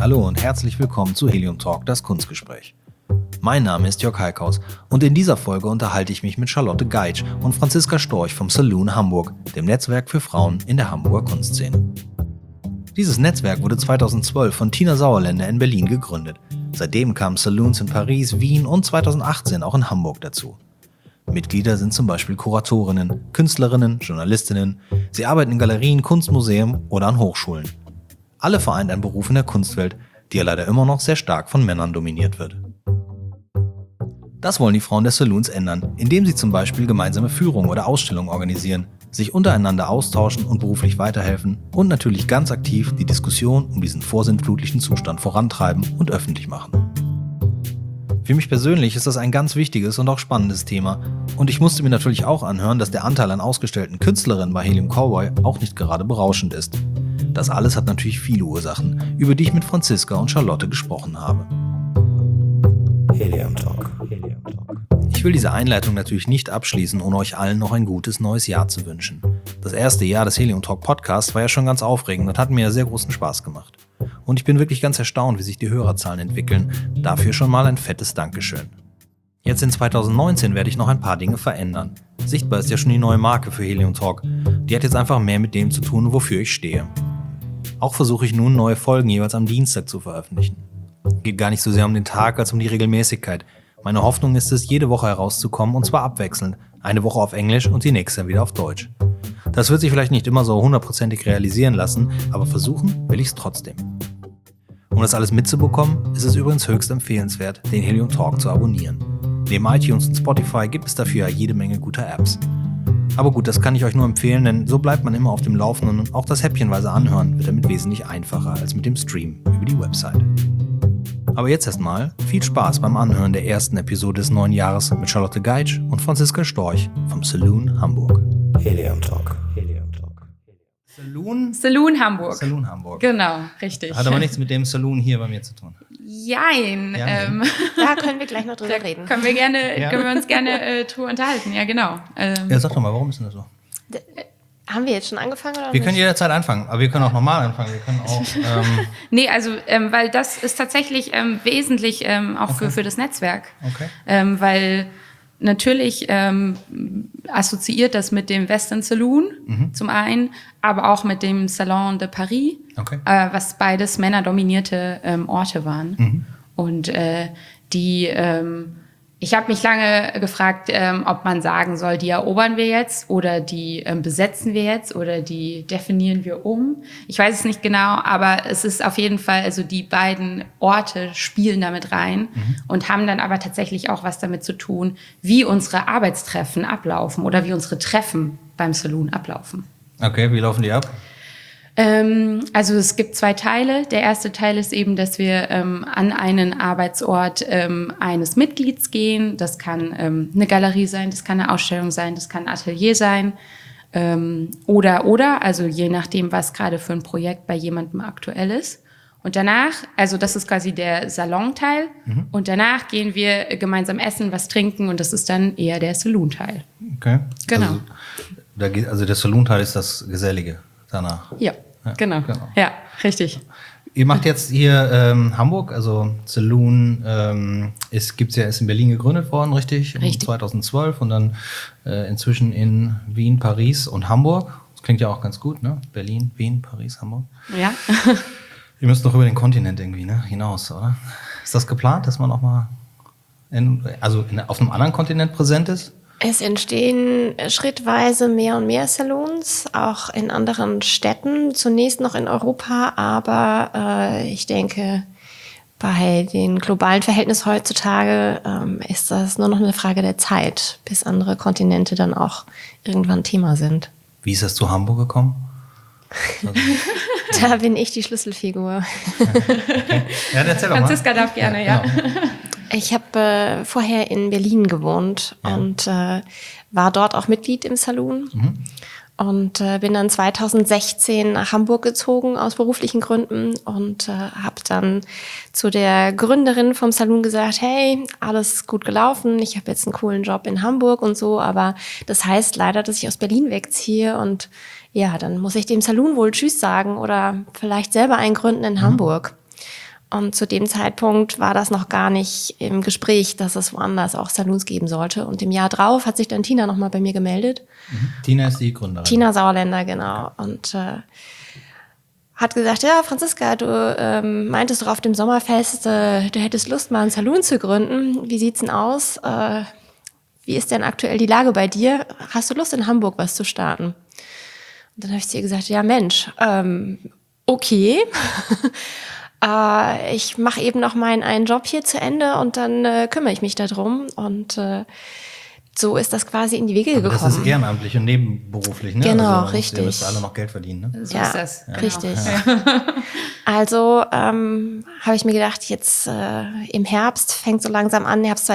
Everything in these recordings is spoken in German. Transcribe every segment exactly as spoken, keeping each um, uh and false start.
Hallo und herzlich willkommen zu Helium Talk, das Kunstgespräch. Mein Name ist Jörg Heikhaus und in dieser Folge unterhalte ich mich mit Charlotte Geitsch und Franziska Storch vom Saloon Hamburg, dem Netzwerk für Frauen in der Hamburger Kunstszene. Dieses Netzwerk wurde zweitausendzwölf von Tina Sauerländer in Berlin gegründet. Seitdem kamen Saloons in Paris, Wien und zweitausendachtzehn auch in Hamburg dazu. Mitglieder sind zum Beispiel Kuratorinnen, Künstlerinnen, Journalistinnen. Sie arbeiten in Galerien, Kunstmuseen oder an Hochschulen. Alle vereint ein Beruf in der Kunstwelt, die ja leider immer noch sehr stark von Männern dominiert wird. Das wollen die Frauen der Saloons ändern, indem sie zum Beispiel gemeinsame Führungen oder Ausstellungen organisieren, sich untereinander austauschen und beruflich weiterhelfen und natürlich ganz aktiv die Diskussion um diesen vorsintflutlichen Zustand vorantreiben und öffentlich machen. Für mich persönlich ist das ein ganz wichtiges und auch spannendes Thema und ich musste mir natürlich auch anhören, dass der Anteil an ausgestellten Künstlerinnen bei Helium Cowboy auch nicht gerade berauschend ist. Das alles hat natürlich viele Ursachen, über die ich mit Franziska und Charlotte gesprochen habe. Helium Talk. Ich will diese Einleitung natürlich nicht abschließen, ohne euch allen noch ein gutes neues Jahr zu wünschen. Das erste Jahr des Helium Talk Podcasts war ja schon ganz aufregend und hat mir sehr großen Spaß gemacht. Und ich bin wirklich ganz erstaunt, wie sich die Hörerzahlen entwickeln. Dafür schon mal ein fettes Dankeschön. Jetzt in zweitausendneunzehn werde ich noch ein paar Dinge verändern. Sichtbar ist ja schon die neue Marke für Helium Talk. Die hat jetzt einfach mehr mit dem zu tun, wofür ich stehe. Auch versuche ich nun, neue Folgen jeweils am Dienstag zu veröffentlichen. Geht gar nicht so sehr um den Tag als um die Regelmäßigkeit. Meine Hoffnung ist es, jede Woche herauszukommen und zwar abwechselnd. Eine Woche auf Englisch und die nächste wieder auf Deutsch. Das wird sich vielleicht nicht immer so hundertprozentig realisieren lassen, aber versuchen will ich es trotzdem. Um das alles mitzubekommen, ist es übrigens höchst empfehlenswert, den Helium Talk zu abonnieren. Neben iTunes und Spotify gibt es dafür ja jede Menge guter Apps. Aber gut, das kann ich euch nur empfehlen, denn so bleibt man immer auf dem Laufenden und auch das häppchenweise Anhören wird damit wesentlich einfacher als mit dem Stream über die Website. Aber jetzt erstmal viel Spaß beim Anhören der ersten Episode des neuen Jahres mit Charlotte Geitsch und Franziska Storch vom Saloon Hamburg. Helium Talk. Helium Talk. Saloon? Saloon Hamburg. Saloon Hamburg. Genau, richtig. Hat aber nichts mit dem Saloon hier bei mir zu tun. Jein. Ja, ähm, Da können wir gleich noch drüber reden. können wir gerne, Ja. können wir uns gerne äh, drüber unterhalten. Ja, genau. Ähm, Ja, sag doch mal, warum ist denn das so? D- Haben wir jetzt schon angefangen oder Wir nicht? können jederzeit anfangen, aber wir können auch normal anfangen. Wir können auch. Ähm, nee, also ähm, weil das ist tatsächlich ähm, wesentlich ähm, auch für, für das Netzwerk. okay. Ähm, weil natürlich ähm, assoziiert das mit dem Western Saloon Mhm. zum einen, aber auch mit dem Salon de Paris, Okay. äh, was beides männerdominierte ähm, Orte waren. Mhm. Und äh, die, ähm, ich habe mich lange gefragt, ähm, ob man sagen soll, die erobern wir jetzt oder die ähm, besetzen wir jetzt oder die definieren wir um. Ich weiß es nicht genau, aber es ist auf jeden Fall, also die beiden Orte spielen damit rein Mhm. und haben dann aber tatsächlich auch was damit zu tun, wie unsere Arbeitstreffen ablaufen oder wie unsere Treffen beim Saloon ablaufen. Okay, wie laufen die ab? Ähm, also es gibt zwei Teile. Der erste Teil ist eben, dass wir ähm, an einen Arbeitsort ähm, eines Mitglieds gehen. Das kann ähm, eine Galerie sein, das kann eine Ausstellung sein, das kann ein Atelier sein. Ähm, oder, oder, also je nachdem, was gerade für ein Projekt bei jemandem aktuell ist. Und danach, also das ist quasi der Salonteil. Mhm. Und danach gehen wir gemeinsam essen, was trinken und das ist dann eher der Saloon-Teil. Okay. Genau. Also, da geht, also der Saloon-Teil ist das Gesellige danach. Ja, Ja, genau. genau. Ja, richtig. Ihr macht jetzt hier ähm, Hamburg, also Saloon ähm, ist gibt's ja ist in Berlin gegründet worden, richtig? Richtig. zweitausendzwölf und dann äh, inzwischen in Wien, Paris und Hamburg. Das klingt ja auch ganz gut, ne? Berlin, Wien, Paris, Hamburg. Ja. Ihr müsst noch über den Kontinent irgendwie, ne? Hinaus, oder? Ist das geplant, dass man auch mal in, also in, auf einem anderen Kontinent präsent ist? Es entstehen schrittweise mehr und mehr Salons, auch in anderen Städten, zunächst noch in Europa, aber äh, ich denke, bei den globalen Verhältnissen heutzutage ähm, ist das nur noch eine Frage der Zeit, bis andere Kontinente dann auch irgendwann Thema sind. Wie ist das zu Hamburg gekommen? Also, Da bin ich die Schlüsselfigur. ja, erzähl doch mal. Franziska darf gerne, ja. genau. Ich habe äh, vorher in Berlin gewohnt Ja. und äh, war dort auch Mitglied im Saloon. Mhm. Und äh, bin dann zweitausendsechzehn nach Hamburg gezogen aus beruflichen Gründen und äh, habe dann zu der Gründerin vom Saloon gesagt, hey, alles gut gelaufen, ich habe jetzt einen coolen Job in Hamburg und so, aber das heißt leider, dass ich aus Berlin wegziehe und ja, dann muss ich dem Saloon wohl Tschüss sagen oder vielleicht selber einen gründen in mhm. Hamburg. Und zu dem Zeitpunkt war das noch gar nicht im Gespräch, dass es woanders auch Saloons geben sollte. Und im Jahr drauf hat sich dann Tina nochmal bei mir gemeldet. Mhm. Tina ist die Gründerin. Tina Sauerländer, genau. Und äh, hat gesagt, ja, Franziska, du ähm, meintest doch auf dem Sommerfest, äh, du hättest Lust, mal einen Saloon zu gründen. Wie sieht's denn aus? Äh, wie ist denn aktuell die Lage bei dir? Hast du Lust, in Hamburg was zu starten? Und dann habe ich zu ihr gesagt, ja Mensch, ähm, okay. äh, ich mache eben noch meinen einen Job hier zu Ende und dann äh, kümmere ich mich darum. Und äh, so ist das quasi in die Wege Aber gekommen. das ist ehrenamtlich und nebenberuflich, ne? Genau, also, richtig. Ihr müsst alle noch Geld verdienen, ne? So Ja, ist das. Genau. richtig. Also ähm, habe ich mir gedacht, jetzt äh, im Herbst fängt so langsam an, Herbst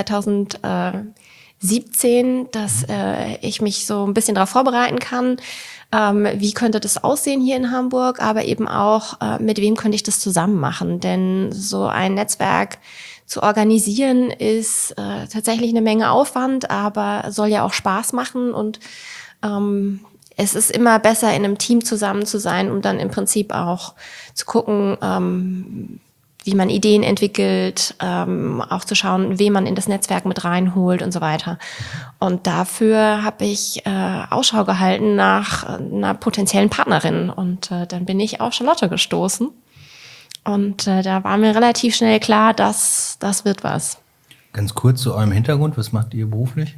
zweitausendsiebzehn, dass äh, ich mich so ein bisschen darauf vorbereiten kann. Ähm, wie könnte das aussehen hier in Hamburg, aber eben auch, äh, mit wem könnte ich das zusammen machen? Denn so ein Netzwerk zu organisieren ist äh, tatsächlich eine Menge Aufwand, aber soll ja auch Spaß machen und ähm, es ist immer besser, in einem Team zusammen zu sein, um dann im Prinzip auch zu gucken, ähm, wie man Ideen entwickelt, ähm, auch zu schauen, wen man in das Netzwerk mit reinholt und so weiter. Und dafür habe ich äh, Ausschau gehalten nach einer potenziellen Partnerin und äh, dann bin ich auf Charlotte gestoßen. Und äh, da war mir relativ schnell klar, dass das wird was. Ganz kurz zu eurem Hintergrund, was macht ihr beruflich?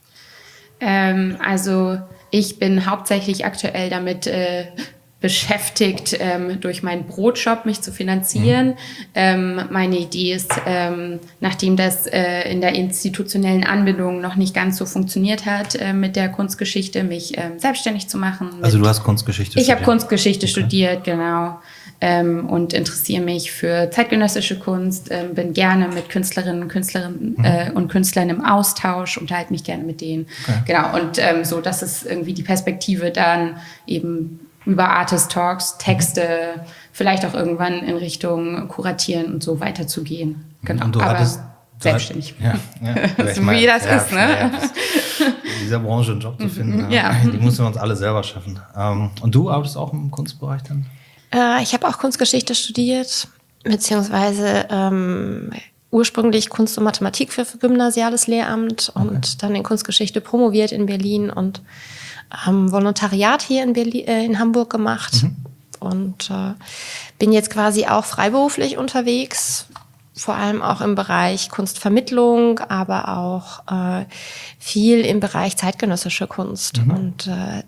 Ähm, also ich bin hauptsächlich aktuell damit äh, beschäftigt, ähm, durch meinen Brotjob mich zu finanzieren. Mhm. Ähm, meine Idee ist, ähm, nachdem das äh, in der institutionellen Anbindung noch nicht ganz so funktioniert hat äh, mit der Kunstgeschichte, mich ähm, selbstständig zu machen. Also du hast Kunstgeschichte ich studiert? Ich habe Kunstgeschichte okay. studiert, genau. Ähm, und interessiere mich für zeitgenössische Kunst, ähm, bin gerne mit Künstlerinnen und Künstlerinnen mhm. äh, und Künstlern im Austausch, unterhalte mich gerne mit denen. Okay. Genau, und ähm, so, das ist irgendwie die Perspektive dann eben über Artist Talks, Texte, mhm. vielleicht auch irgendwann in Richtung Kuratieren und so weiterzugehen. Genau, und du aber hattest, selbstständig. Ja, ja, so wie das ja, ist, ne? Ja, in dieser Branche einen Job zu finden, ja. die müssen wir uns alle selber schaffen. Und du arbeitest auch im Kunstbereich dann? Äh, ich habe auch Kunstgeschichte studiert, beziehungsweise ähm, ursprünglich Kunst und Mathematik für, für gymnasiales Lehramt okay. und dann in Kunstgeschichte promoviert in Berlin und ähm, Volontariat hier in, Berlin, äh, in Hamburg gemacht mhm. und äh, bin jetzt quasi auch freiberuflich unterwegs, vor allem auch im Bereich Kunstvermittlung, aber auch äh, viel im Bereich zeitgenössische Kunst mhm. und äh,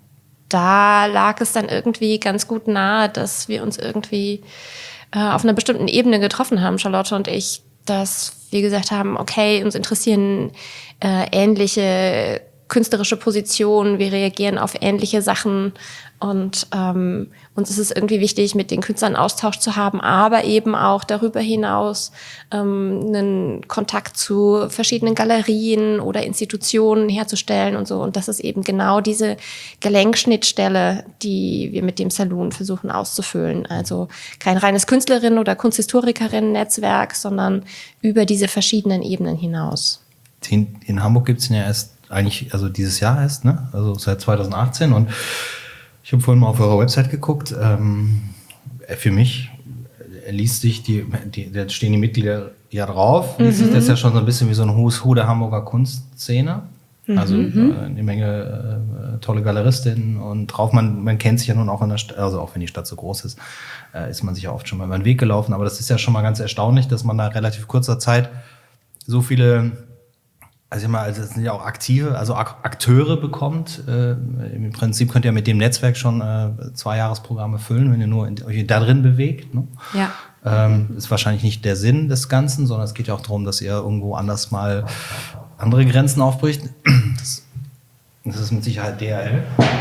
da lag es dann irgendwie ganz gut nahe, dass wir uns irgendwie äh, auf einer bestimmten Ebene getroffen haben, Charlotte und ich, dass wir gesagt haben, okay, uns interessieren äh, ähnliche künstlerische Positionen, wir reagieren auf ähnliche Sachen und ähm, uns ist es irgendwie wichtig, mit den Künstlern Austausch zu haben, aber eben auch darüber hinaus ähm, einen Kontakt zu verschiedenen Galerien oder Institutionen herzustellen und so. Und das ist eben genau diese Gelenkschnittstelle, die wir mit dem Saloon versuchen auszufüllen. Also kein reines Künstlerin- oder Kunsthistorikerinnen-Netzwerk, sondern über diese verschiedenen Ebenen hinaus. In, in Hamburg gibt es ja erst eigentlich, also dieses Jahr erst, ne? Also seit zweitausendachtzehn und ich habe vorhin mal auf eurer Website geguckt. Ähm, für mich liest sich die, die, da stehen die Mitglieder ja drauf. Mhm. Das ist ja schon so ein bisschen wie so ein Who's Who der Hamburger Kunstszene. Mhm. Also äh, eine Menge äh, tolle Galeristinnen und drauf. Man, man kennt sich ja nun auch in der Stadt, also auch wenn die Stadt so groß ist, äh, ist man sich ja oft schon mal über den Weg gelaufen. Aber das ist ja schon mal ganz erstaunlich, dass man da relativ kurzer Zeit so viele, also ich mal, also das sind ja auch aktive, also Akteure bekommt. Äh, Im Prinzip könnt ihr mit dem Netzwerk schon äh, zwei Jahresprogramme füllen, wenn ihr nur in, euch da drin bewegt. Ne? Ja. Ähm, ist wahrscheinlich nicht der Sinn des Ganzen, sondern es geht ja auch darum, dass ihr irgendwo anders mal andere Grenzen aufbricht. Das, das ist mit Sicherheit D H L.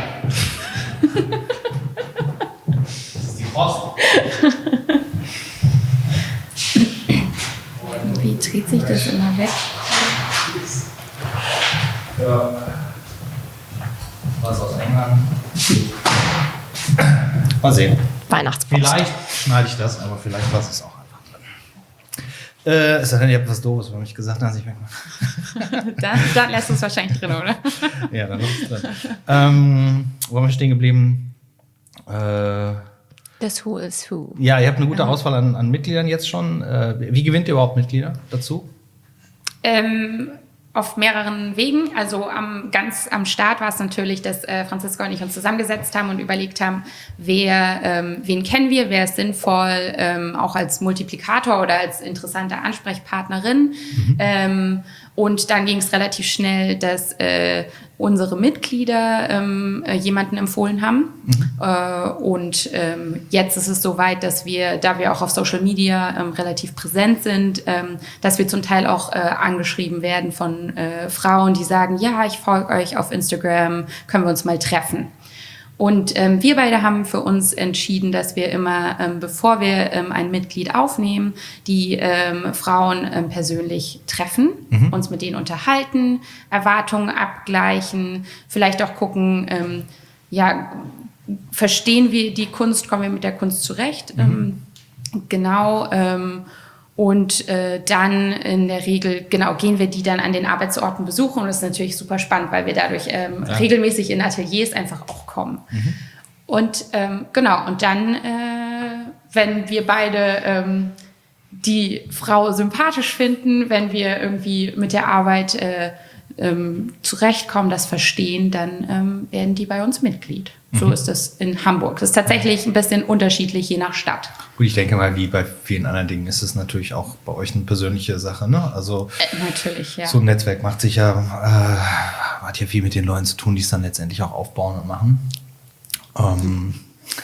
Das ist die Post. Wie dreht sich das immer weg? Ja. Was aus England. Mal sehen. Weihnachtspost. Vielleicht schneide ich das, aber vielleicht lasse ich es auch einfach drin. Äh, es sei denn, ihr habt was Doofes über mich gesagt, dass ich wegmache. dann, dann lässt du es wahrscheinlich drin, oder? Ja, dann lass es drin. Ähm, wo haben wir stehen geblieben? Äh, Das Who is Who. Ja, ihr habt eine gute Auswahl an, an Mitgliedern jetzt schon. Äh, wie gewinnt ihr überhaupt Mitglieder dazu? Ähm, auf mehreren Wegen. Also am, ganz am Start war es natürlich, dass äh, Franziska und ich uns zusammengesetzt haben und überlegt haben, wer, ähm, wen kennen wir, wer ist sinnvoll, ähm, auch als Multiplikator oder als interessante Ansprechpartnerin. Mhm. Ähm, und dann ging es relativ schnell, dass äh, unsere Mitglieder ähm, äh, jemanden empfohlen haben. Mhm. Äh, und ähm, jetzt ist es soweit, dass wir, da wir auch auf Social Media ähm, relativ präsent sind, ähm, dass wir zum Teil auch äh, angeschrieben werden von äh, Frauen, die sagen, ja, ich folge euch auf Instagram, können wir uns mal treffen. Und ähm, wir beide haben für uns entschieden, dass wir immer, ähm, bevor wir ähm, ein Mitglied aufnehmen, die ähm, Frauen ähm, persönlich treffen, mhm. uns mit denen unterhalten, Erwartungen abgleichen, vielleicht auch gucken, ähm, ja, verstehen wir die Kunst, kommen wir mit der Kunst zurecht, mhm. ähm, genau, ähm, und äh, dann in der Regel, genau, gehen wir die dann an den Arbeitsorten besuchen. Und das ist natürlich super spannend, weil wir dadurch ähm, ja. regelmäßig in Ateliers einfach auch kommen. Mhm. Und ähm, genau, und dann, äh, wenn wir beide ähm, die Frau sympathisch finden, wenn wir irgendwie mit der Arbeit äh, ähm, zurechtkommen, das verstehen, dann ähm, werden die bei uns Mitglied. So mhm. ist es in Hamburg. Das ist tatsächlich ein bisschen unterschiedlich, je nach Stadt. Gut, ich denke mal, wie bei vielen anderen Dingen ist es natürlich auch bei euch eine persönliche Sache, ne? Also äh, natürlich, ja. So ein Netzwerk macht sich ja, äh, hat ja viel mit den Leuten zu tun, die es dann letztendlich auch aufbauen und machen. Ähm.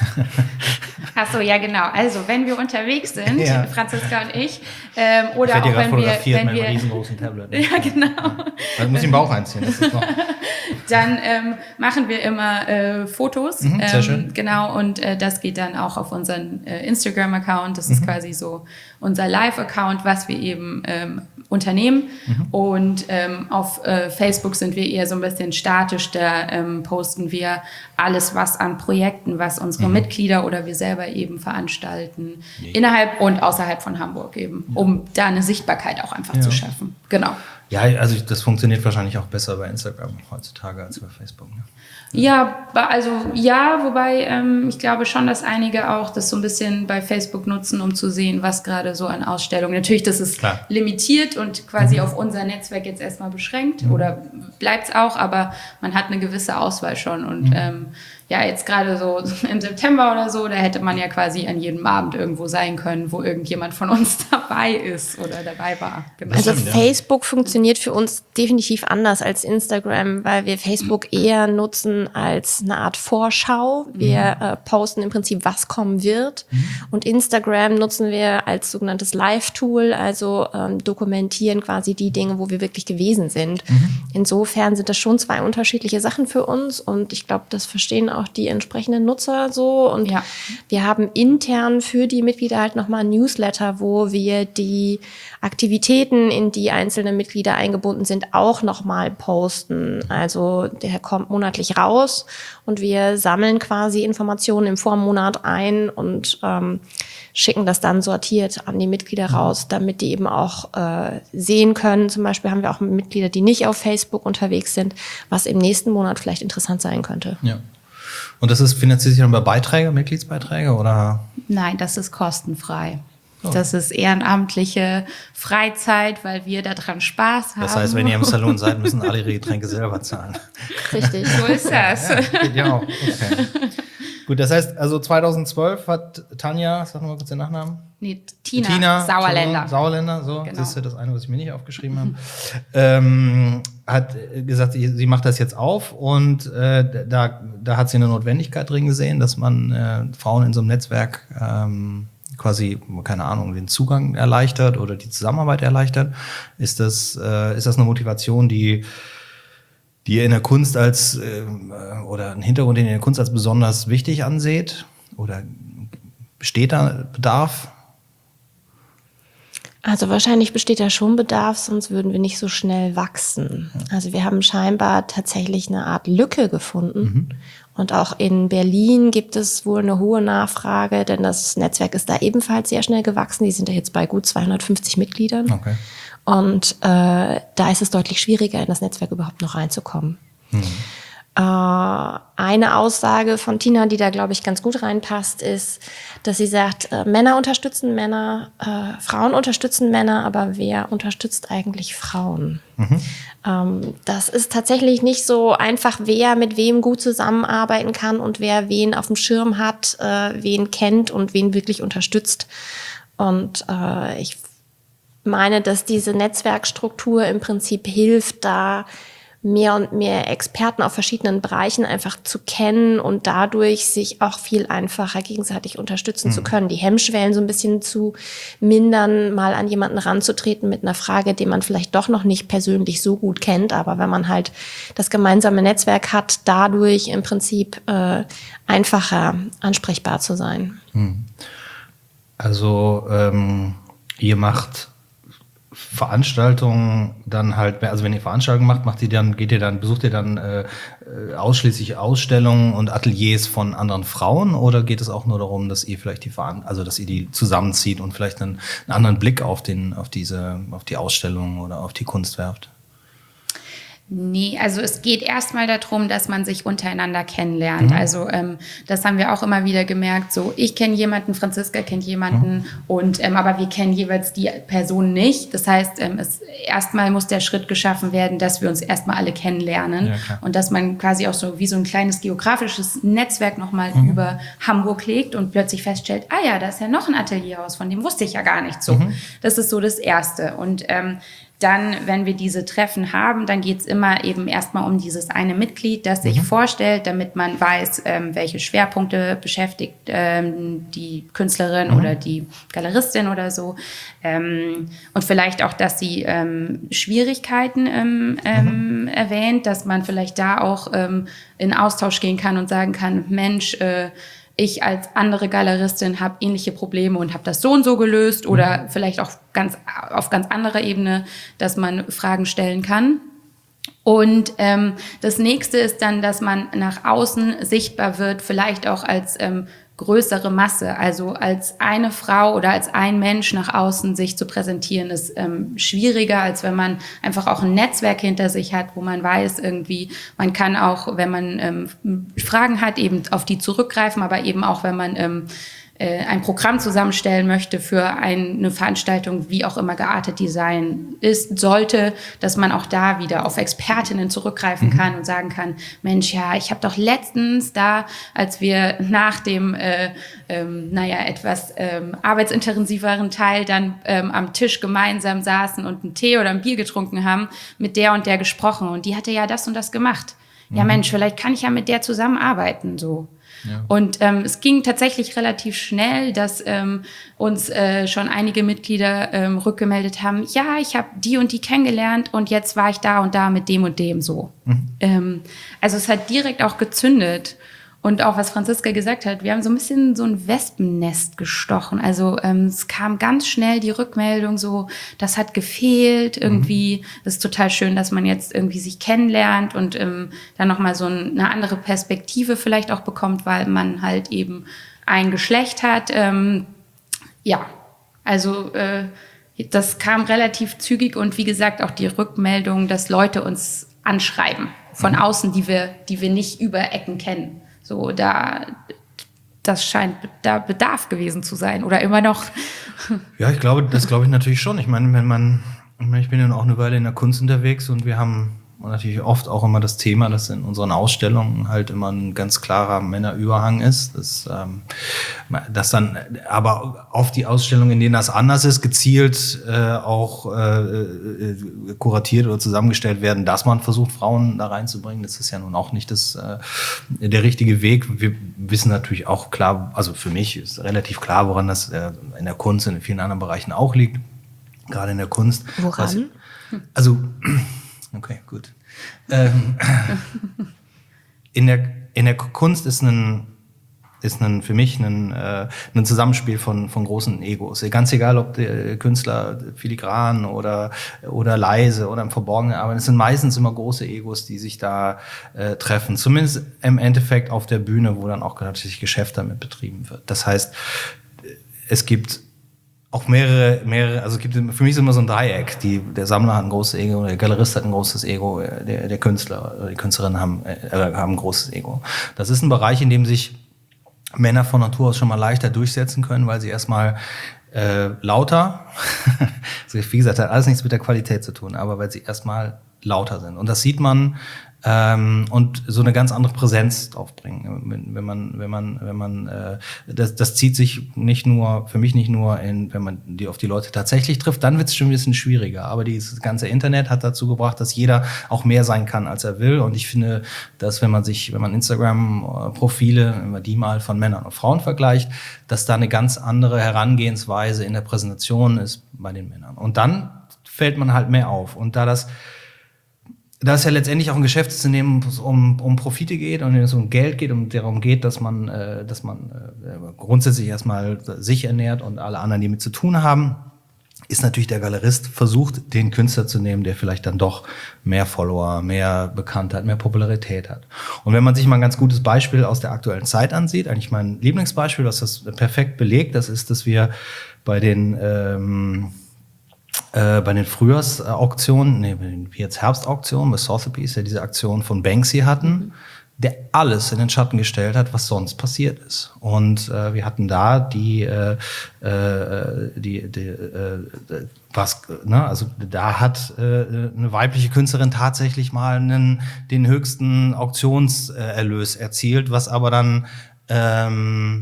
Ach so, ja genau. Also wenn wir unterwegs sind, ja. Franziska und ich, ähm, oder ich auch wenn wir, wenn mit wir, einem riesengroßen Tablet. Ne? Ja genau. Ja. Dann muss ich den Bauch einziehen. Das ist noch. Dann ähm, machen wir immer äh, Fotos. Mhm, sehr ähm, schön. Genau, und äh, das geht dann auch auf unseren äh, Instagram-Account. Das mhm. ist quasi so unser Live-Account, was wir eben ähm, unternehmen. Mhm. Und ähm, auf äh, Facebook sind wir eher so ein bisschen statisch. Da ähm, posten wir alles, was an Projekten, was unsere mhm. Mitglieder oder wir selber eben veranstalten, nee. innerhalb und außerhalb von Hamburg eben, ja. um da eine Sichtbarkeit auch einfach ja. zu schaffen. Genau. Ja, also das funktioniert wahrscheinlich auch besser bei Instagram heutzutage als bei Facebook. Ne? Ja, also ja, wobei ähm, ich glaube schon, dass einige auch das so ein bisschen bei Facebook nutzen, um zu sehen, was gerade so an Ausstellungen. Natürlich, das ist Klar. limitiert und quasi mhm. auf unser Netzwerk jetzt erstmal beschränkt mhm. oder bleibt es auch, aber man hat eine gewisse Auswahl schon und mhm. ähm, ja, jetzt gerade so im September oder so, da hätte man ja quasi an jedem Abend irgendwo sein können, wo irgendjemand von uns dabei ist oder dabei war. Genau. Also stimmt, Facebook ja. funktioniert für uns definitiv anders als Instagram, weil wir Facebook eher nutzen als eine Art Vorschau. Wir mhm. äh, posten im Prinzip, was kommen wird. Mhm. Und Instagram nutzen wir als sogenanntes Live-Tool, also ähm, dokumentieren quasi die Dinge, wo wir wirklich gewesen sind. Mhm. Insofern sind das schon zwei unterschiedliche Sachen für uns und ich glaube, das verstehen auch auch die entsprechenden Nutzer so. Und ja. wir haben intern für die Mitglieder halt nochmal ein Newsletter, wo wir die Aktivitäten, in die einzelne Mitglieder eingebunden sind, auch nochmal posten. Also der kommt monatlich raus und wir sammeln quasi Informationen im Vormonat ein und ähm, schicken das dann sortiert an die Mitglieder raus, damit die eben auch äh, sehen können. Zum Beispiel haben wir auch Mitglieder, die nicht auf Facebook unterwegs sind, was im nächsten Monat vielleicht interessant sein könnte. Ja. Und das ist finanziert sich dann über Beiträge, Mitgliedsbeiträge oder? Nein, das ist kostenfrei. Oh. Das ist ehrenamtliche Freizeit, weil wir daran Spaß haben. Das heißt, wenn ihr im Salon seid, müssen alle ihre Getränke selber zahlen. Richtig, so ist das. Ja, geht ja auch. Okay. Gut, das heißt, also zweitausendzwölf hat Tanja, sag mal kurz den Nachnamen. Nee, Tina, Tina Sauerländer. Sauerländer, so. Genau. Das ist ja das eine, was ich mir nicht aufgeschrieben habe. ähm, hat gesagt, sie, sie macht das jetzt auf und äh, da, da hat sie eine Notwendigkeit drin gesehen, dass man äh, Frauen in so einem Netzwerk ähm, quasi, keine Ahnung, den Zugang erleichtert oder die Zusammenarbeit erleichtert. Ist das, äh, ist das eine Motivation, die die ihr in der Kunst als äh, oder einen Hintergrund, den ihr in der Kunst als besonders wichtig anseht? Oder besteht da Bedarf? Also wahrscheinlich besteht da schon Bedarf, sonst würden wir nicht so schnell wachsen. Also wir haben scheinbar tatsächlich eine Art Lücke gefunden. Mhm. Und auch in Berlin gibt es wohl eine hohe Nachfrage, denn das Netzwerk ist da ebenfalls sehr schnell gewachsen. Die sind ja jetzt bei gut zweihundertfünfzig Mitgliedern. Okay. Und äh, da ist es deutlich schwieriger, in das Netzwerk überhaupt noch reinzukommen. Mhm. Äh, eine Aussage von Tina, die da, glaube ich, ganz gut reinpasst, ist, dass sie sagt, äh, Männer unterstützen Männer, äh, Frauen unterstützen Männer, aber wer unterstützt eigentlich Frauen? Mhm. Ähm, das ist tatsächlich nicht so einfach, wer mit wem gut zusammenarbeiten kann und wer wen auf dem Schirm hat, äh, wen kennt und wen wirklich unterstützt. Und äh, ich meine, dass diese Netzwerkstruktur im Prinzip hilft, da mehr und mehr Experten auf verschiedenen Bereichen einfach zu kennen und dadurch sich auch viel einfacher gegenseitig unterstützen mhm. zu können. Die Hemmschwellen so ein bisschen zu mindern, mal an jemanden ranzutreten mit einer Frage, die man vielleicht doch noch nicht persönlich so gut kennt. Aber wenn man halt das gemeinsame Netzwerk hat, dadurch im Prinzip äh, einfacher ansprechbar zu sein. Mhm. Also ähm, ihr macht Veranstaltungen dann halt, also wenn ihr Veranstaltungen macht, macht ihr dann, geht ihr dann, besucht ihr dann äh, ausschließlich Ausstellungen und Ateliers von anderen Frauen oder geht es auch nur darum, dass ihr vielleicht die Veran- also dass ihr die zusammenzieht und vielleicht einen, einen anderen Blick auf den, auf diese, auf die Ausstellung oder auf die Kunst werft? Nee, also es geht erstmal darum, dass man sich untereinander kennenlernt. Mhm. Also ähm, das haben wir auch immer wieder gemerkt. So, ich kenne jemanden, Franziska kennt jemanden, mhm. und ähm, aber wir kennen jeweils die Person nicht. Das heißt, ähm, es erstmal muss der Schritt geschaffen werden, dass wir uns erstmal alle kennenlernen, ja, und dass man quasi auch so wie so ein kleines geografisches Netzwerk nochmal mhm. über Hamburg legt und plötzlich feststellt, ah ja, da ist ja noch ein Atelierhaus, von dem wusste ich ja gar nicht so. Mhm. Das ist so das Erste. Und ähm, dann, wenn wir diese Treffen haben, dann geht's immer eben erstmal um dieses eine Mitglied, das sich mhm. vorstellt, damit man weiß, ähm, welche Schwerpunkte beschäftigt ähm, die Künstlerin mhm. oder die Galeristin oder so. Ähm, und vielleicht auch, dass sie ähm, Schwierigkeiten ähm, ähm, mhm. erwähnt, dass man vielleicht da auch ähm, in Austausch gehen kann und sagen kann, Mensch, äh, ich als andere Galeristin habe ähnliche Probleme und habe das so und so gelöst, oder mhm. vielleicht auch ganz auf ganz anderer Ebene, dass man Fragen stellen kann. Und ähm, das nächste ist dann, dass man nach außen sichtbar wird, vielleicht auch als ähm, größere Masse, also als eine Frau oder als ein Mensch nach außen sich zu präsentieren, ist ähm, schwieriger, als wenn man einfach auch ein Netzwerk hinter sich hat, wo man weiß irgendwie, man kann auch, wenn man ähm, Fragen hat, eben auf die zurückgreifen, aber eben auch, wenn man ähm, ein Programm zusammenstellen möchte für eine Veranstaltung, wie auch immer geartet die sein ist, sollte, dass man auch da wieder auf Expertinnen zurückgreifen kann und sagen kann, Mensch, ja, ich habe doch letztens da, als wir nach dem, äh, ähm, naja, etwas ähm, arbeitsintensiveren Teil dann ähm, am Tisch gemeinsam saßen und einen Tee oder ein Bier getrunken haben, mit der und der gesprochen und die hatte ja das und das gemacht. Mhm. Ja, Mensch, vielleicht kann ich ja mit der zusammenarbeiten, so. Ja. Und ähm, es ging tatsächlich relativ schnell, dass ähm, uns äh, schon einige Mitglieder ähm, rückgemeldet haben, ja, ich habe die und die kennengelernt und jetzt war ich da und da mit dem und dem so. Mhm. Ähm, also es hat direkt auch gezündet. Und auch, was Franziska gesagt hat, wir haben so ein bisschen so ein Wespennest gestochen. Also ähm, es kam ganz schnell die Rückmeldung so, das hat gefehlt irgendwie. Es mhm. ist total schön, dass man jetzt irgendwie sich kennenlernt und ähm, dann nochmal so ein, eine andere Perspektive vielleicht auch bekommt, weil man halt eben ein Geschlecht hat. Ähm, ja, also äh, das kam relativ zügig und wie gesagt auch die Rückmeldung, dass Leute uns anschreiben von mhm. außen, die wir, die wir nicht über Ecken kennen. So, da, das scheint da Bedarf gewesen zu sein oder immer noch. Ja, ich glaube, das glaube ich natürlich schon. Ich meine, wenn man, ich bin ja auch eine Weile in der Kunst unterwegs und wir haben natürlich oft auch immer das Thema, dass in unseren Ausstellungen halt immer ein ganz klarer Männerüberhang ist. Das, ähm, das dann aber auf die Ausstellungen, in denen das anders ist, gezielt äh, auch äh, kuratiert oder zusammengestellt werden, dass man versucht, Frauen da reinzubringen. Das ist ja nun auch nicht das, äh, der richtige Weg. Wir wissen natürlich auch klar, also für mich ist relativ klar, woran das äh, in der Kunst und in vielen anderen Bereichen auch liegt. Gerade in der Kunst. Woran? Was, also okay, gut. Ähm, in der, in der Kunst ist ein, ist ein, für mich ein, äh, ein Zusammenspiel von, von großen Egos. Ganz egal, ob der Künstler filigran oder, oder leise oder im Verborgenen arbeitet. Es sind meistens immer große Egos, die sich da äh, treffen. Zumindest im Endeffekt auf der Bühne, wo dann auch natürlich Geschäft damit betrieben wird. Das heißt, es gibt auch mehrere, mehrere, also es gibt, für mich ist immer so ein Dreieck. Die, der Sammler hat ein großes Ego, der Galerist hat ein großes Ego, der, der Künstler oder die Künstlerin haben, äh, haben ein großes Ego. Das ist ein Bereich, in dem sich Männer von Natur aus schon mal leichter durchsetzen können, weil sie erstmal äh, lauter, wie gesagt, hat alles nichts mit der Qualität zu tun, aber weil sie erstmal lauter sind. Und das sieht man, ähm, und so eine ganz andere Präsenz aufbringen. Wenn, wenn man, wenn man, wenn man, äh, das, das zieht sich nicht nur, für mich nicht nur in, wenn man die auf die Leute tatsächlich trifft, dann wird es schon ein bisschen schwieriger. Aber dieses ganze Internet hat dazu gebracht, dass jeder auch mehr sein kann, als er will. Und ich finde, dass wenn man sich, wenn man Instagram-Profile, wenn man die mal von Männern und Frauen vergleicht, dass da eine ganz andere Herangehensweise in der Präsentation ist bei den Männern. Und dann fällt man halt mehr auf. Und da das Da es ja letztendlich auch ein Geschäftsunternehmen um, um Profite geht und es um Geld geht und darum geht, dass man, äh, dass man äh, grundsätzlich erstmal sich ernährt und alle anderen, die mit zu tun haben, ist natürlich der Galerist versucht, den Künstler zu nehmen, der vielleicht dann doch mehr Follower, mehr Bekanntheit, mehr Popularität hat. Und wenn man sich mal ein ganz gutes Beispiel aus der aktuellen Zeit ansieht, eigentlich mein Lieblingsbeispiel, was das perfekt belegt, das ist, dass wir bei den ähm, Äh, bei den Frühjahrsauktionen, nee, bei den jetzt Herbstauktionen, bei Sotheby's, ja diese Aktion von Banksy hatten, der alles in den Schatten gestellt hat, was sonst passiert ist. Und äh, wir hatten da die, äh, äh, die, die äh, was, ne, also da hat äh, eine weibliche Künstlerin tatsächlich mal einen, den höchsten Auktionserlös erzielt, was aber dann ähm,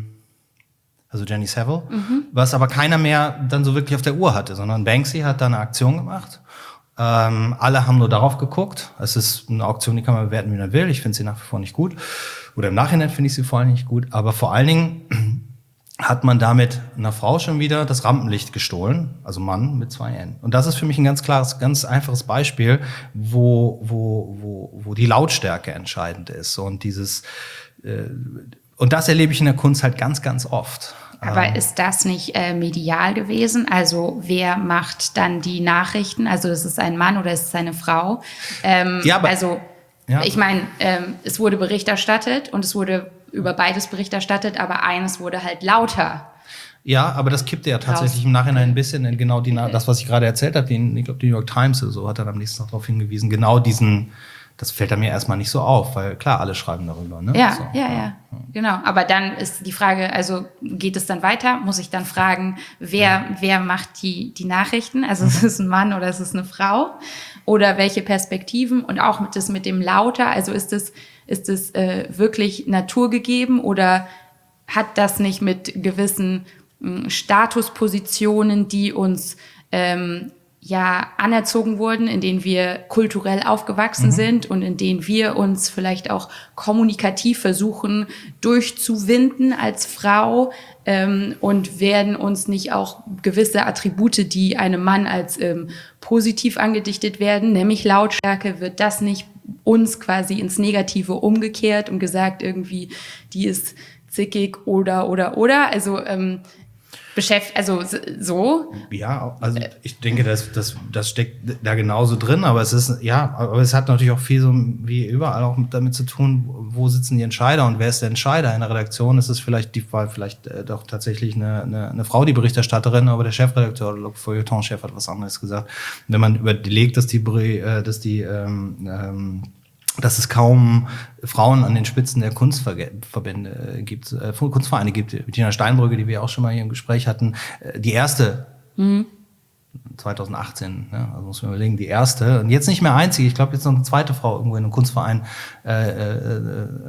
also Jenny Savile, mhm. was aber keiner mehr dann so wirklich auf der Uhr hatte, sondern Banksy hat da eine Aktion gemacht. Ähm, alle haben nur darauf geguckt. Es ist eine Auktion, die kann man bewerten, wie man will. Ich finde sie nach wie vor nicht gut. Oder im Nachhinein finde ich sie vor allem nicht gut. Aber vor allen Dingen hat man damit einer Frau schon wieder das Rampenlicht gestohlen. Also Mann mit zwei N. Und das ist für mich ein ganz klares, ganz einfaches Beispiel, wo, wo, wo, wo die Lautstärke entscheidend ist. Und dieses, äh, Und das erlebe ich in der Kunst halt ganz, ganz oft. Aber ist das nicht äh, medial gewesen? Also wer macht dann die Nachrichten? Also ist es ein Mann oder ist es eine Frau? Ähm, ja, aber, also ja. ich meine, ähm, es wurde Bericht erstattet und es wurde über beides Bericht erstattet, aber eines wurde halt lauter. Ja, aber das kippte ja tatsächlich im Nachhinein ein bisschen in genau die, das, was ich gerade erzählt habe. Ich glaube, die New York Times oder so hat dann am nächsten Tag darauf hingewiesen, genau diesen... Das fällt dann mir erstmal nicht so auf, weil klar, alle schreiben darüber. Ne? Ja, so. ja, ja, genau. Aber dann ist die Frage, also geht es dann weiter? Muss ich dann fragen, wer, ja. wer macht die, die Nachrichten? Also mhm. ist es ein Mann oder ist es eine Frau? Oder welche Perspektiven? Und auch mit das mit dem Lauter, also ist es, ist es äh, wirklich naturgegeben oder hat das nicht mit gewissen mh, Statuspositionen, die uns ähm, ja anerzogen wurden, in denen wir kulturell aufgewachsen mhm. sind und in denen wir uns vielleicht auch kommunikativ versuchen durchzuwinden als Frau ähm, und werden uns nicht auch gewisse Attribute, die einem Mann als ähm, positiv angedichtet werden, nämlich Lautstärke, wird das nicht uns quasi ins Negative umgekehrt und gesagt irgendwie, die ist zickig oder, oder, oder, also ähm, beschäftigt, also so. Ja, also ich denke, das, das, das steckt da genauso drin, aber es ist, ja, aber es hat natürlich auch viel so wie überall auch damit zu tun, wo sitzen die Entscheider und wer ist der Entscheider? In der Redaktion ist es vielleicht die Fall, vielleicht äh, doch tatsächlich eine, eine, eine Frau, die Berichterstatterin, aber der Chefredakteur oder Feuilleton-Chef hat was anderes gesagt. Wenn man überlegt, dass die, äh, dass die, ähm, ähm, dass es kaum Frauen an den Spitzen der Kunstverbände gibt, äh, Kunstvereine gibt. Bettina Steinbrügge, die wir auch schon mal hier im Gespräch hatten, äh, die erste mhm. zwanzig achtzehn, ne? Also muss man überlegen, die erste und jetzt nicht mehr einzige, ich glaube jetzt noch eine zweite Frau irgendwo in einem Kunstverein äh, äh,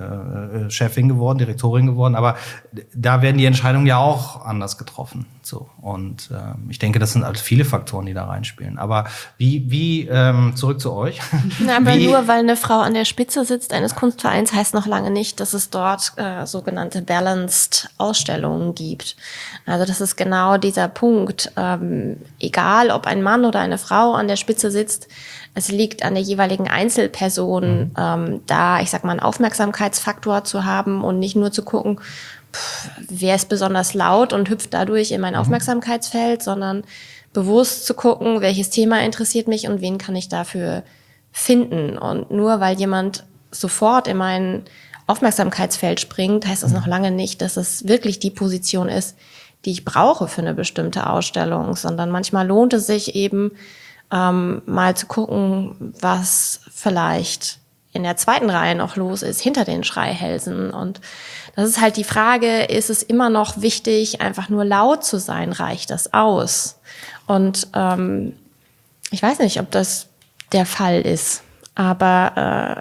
äh, Chefin geworden, Direktorin geworden, aber da werden die Entscheidungen ja auch anders getroffen. So. Und äh, ich denke, das sind also viele Faktoren, die da reinspielen. Aber wie, wie ähm, zurück zu euch. Na, aber wie, nur weil eine Frau an der Spitze sitzt eines Kunstvereins, heißt noch lange nicht, dass es dort äh, sogenannte Balanced Ausstellungen gibt. Also das ist genau dieser Punkt. Ähm, egal, ob ein Mann oder eine Frau an der Spitze sitzt, es liegt an der jeweiligen Einzelperson, mhm. ähm, da, ich sag mal, einen Aufmerksamkeitsfaktor zu haben und nicht nur zu gucken, pff, wer ist besonders laut und hüpft dadurch in mein mhm. Aufmerksamkeitsfeld, sondern bewusst zu gucken, welches Thema interessiert mich und wen kann ich dafür finden. Und nur weil jemand sofort in mein Aufmerksamkeitsfeld springt, heißt das noch lange nicht, dass es wirklich die Position ist, die ich brauche für eine bestimmte Ausstellung, sondern manchmal lohnt es sich eben, ähm, mal zu gucken, was vielleicht in der zweiten Reihe noch los ist, hinter den Schreihälsen. Und das ist halt die Frage, ist es immer noch wichtig, einfach nur laut zu sein? Reicht das aus? Und ähm, ich weiß nicht, ob das der Fall ist, aber... Äh,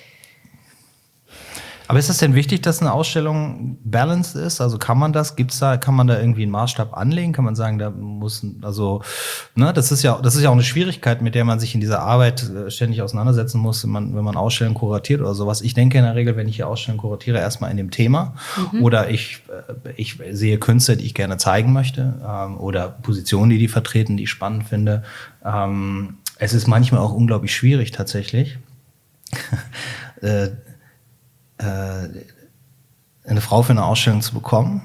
Aber ist es denn wichtig, dass eine Ausstellung balanced ist? Also kann man das, gibt's da, kann man da irgendwie einen Maßstab anlegen? Kann man sagen, da muss, also, ne, das ist ja, das ist ja auch eine Schwierigkeit, mit der man sich in dieser Arbeit ständig auseinandersetzen muss, wenn man, wenn man Ausstellungen kuratiert oder sowas. Ich denke in der Regel, wenn ich hier Ausstellungen kuratiere, erstmal in dem Thema. Mhm. Oder ich, ich sehe Künstler, die ich gerne zeigen möchte, ähm, oder Positionen, die die vertreten, die ich spannend finde. Ähm, es ist manchmal auch unglaublich schwierig, tatsächlich. äh, eine Frau für eine Ausstellung zu bekommen.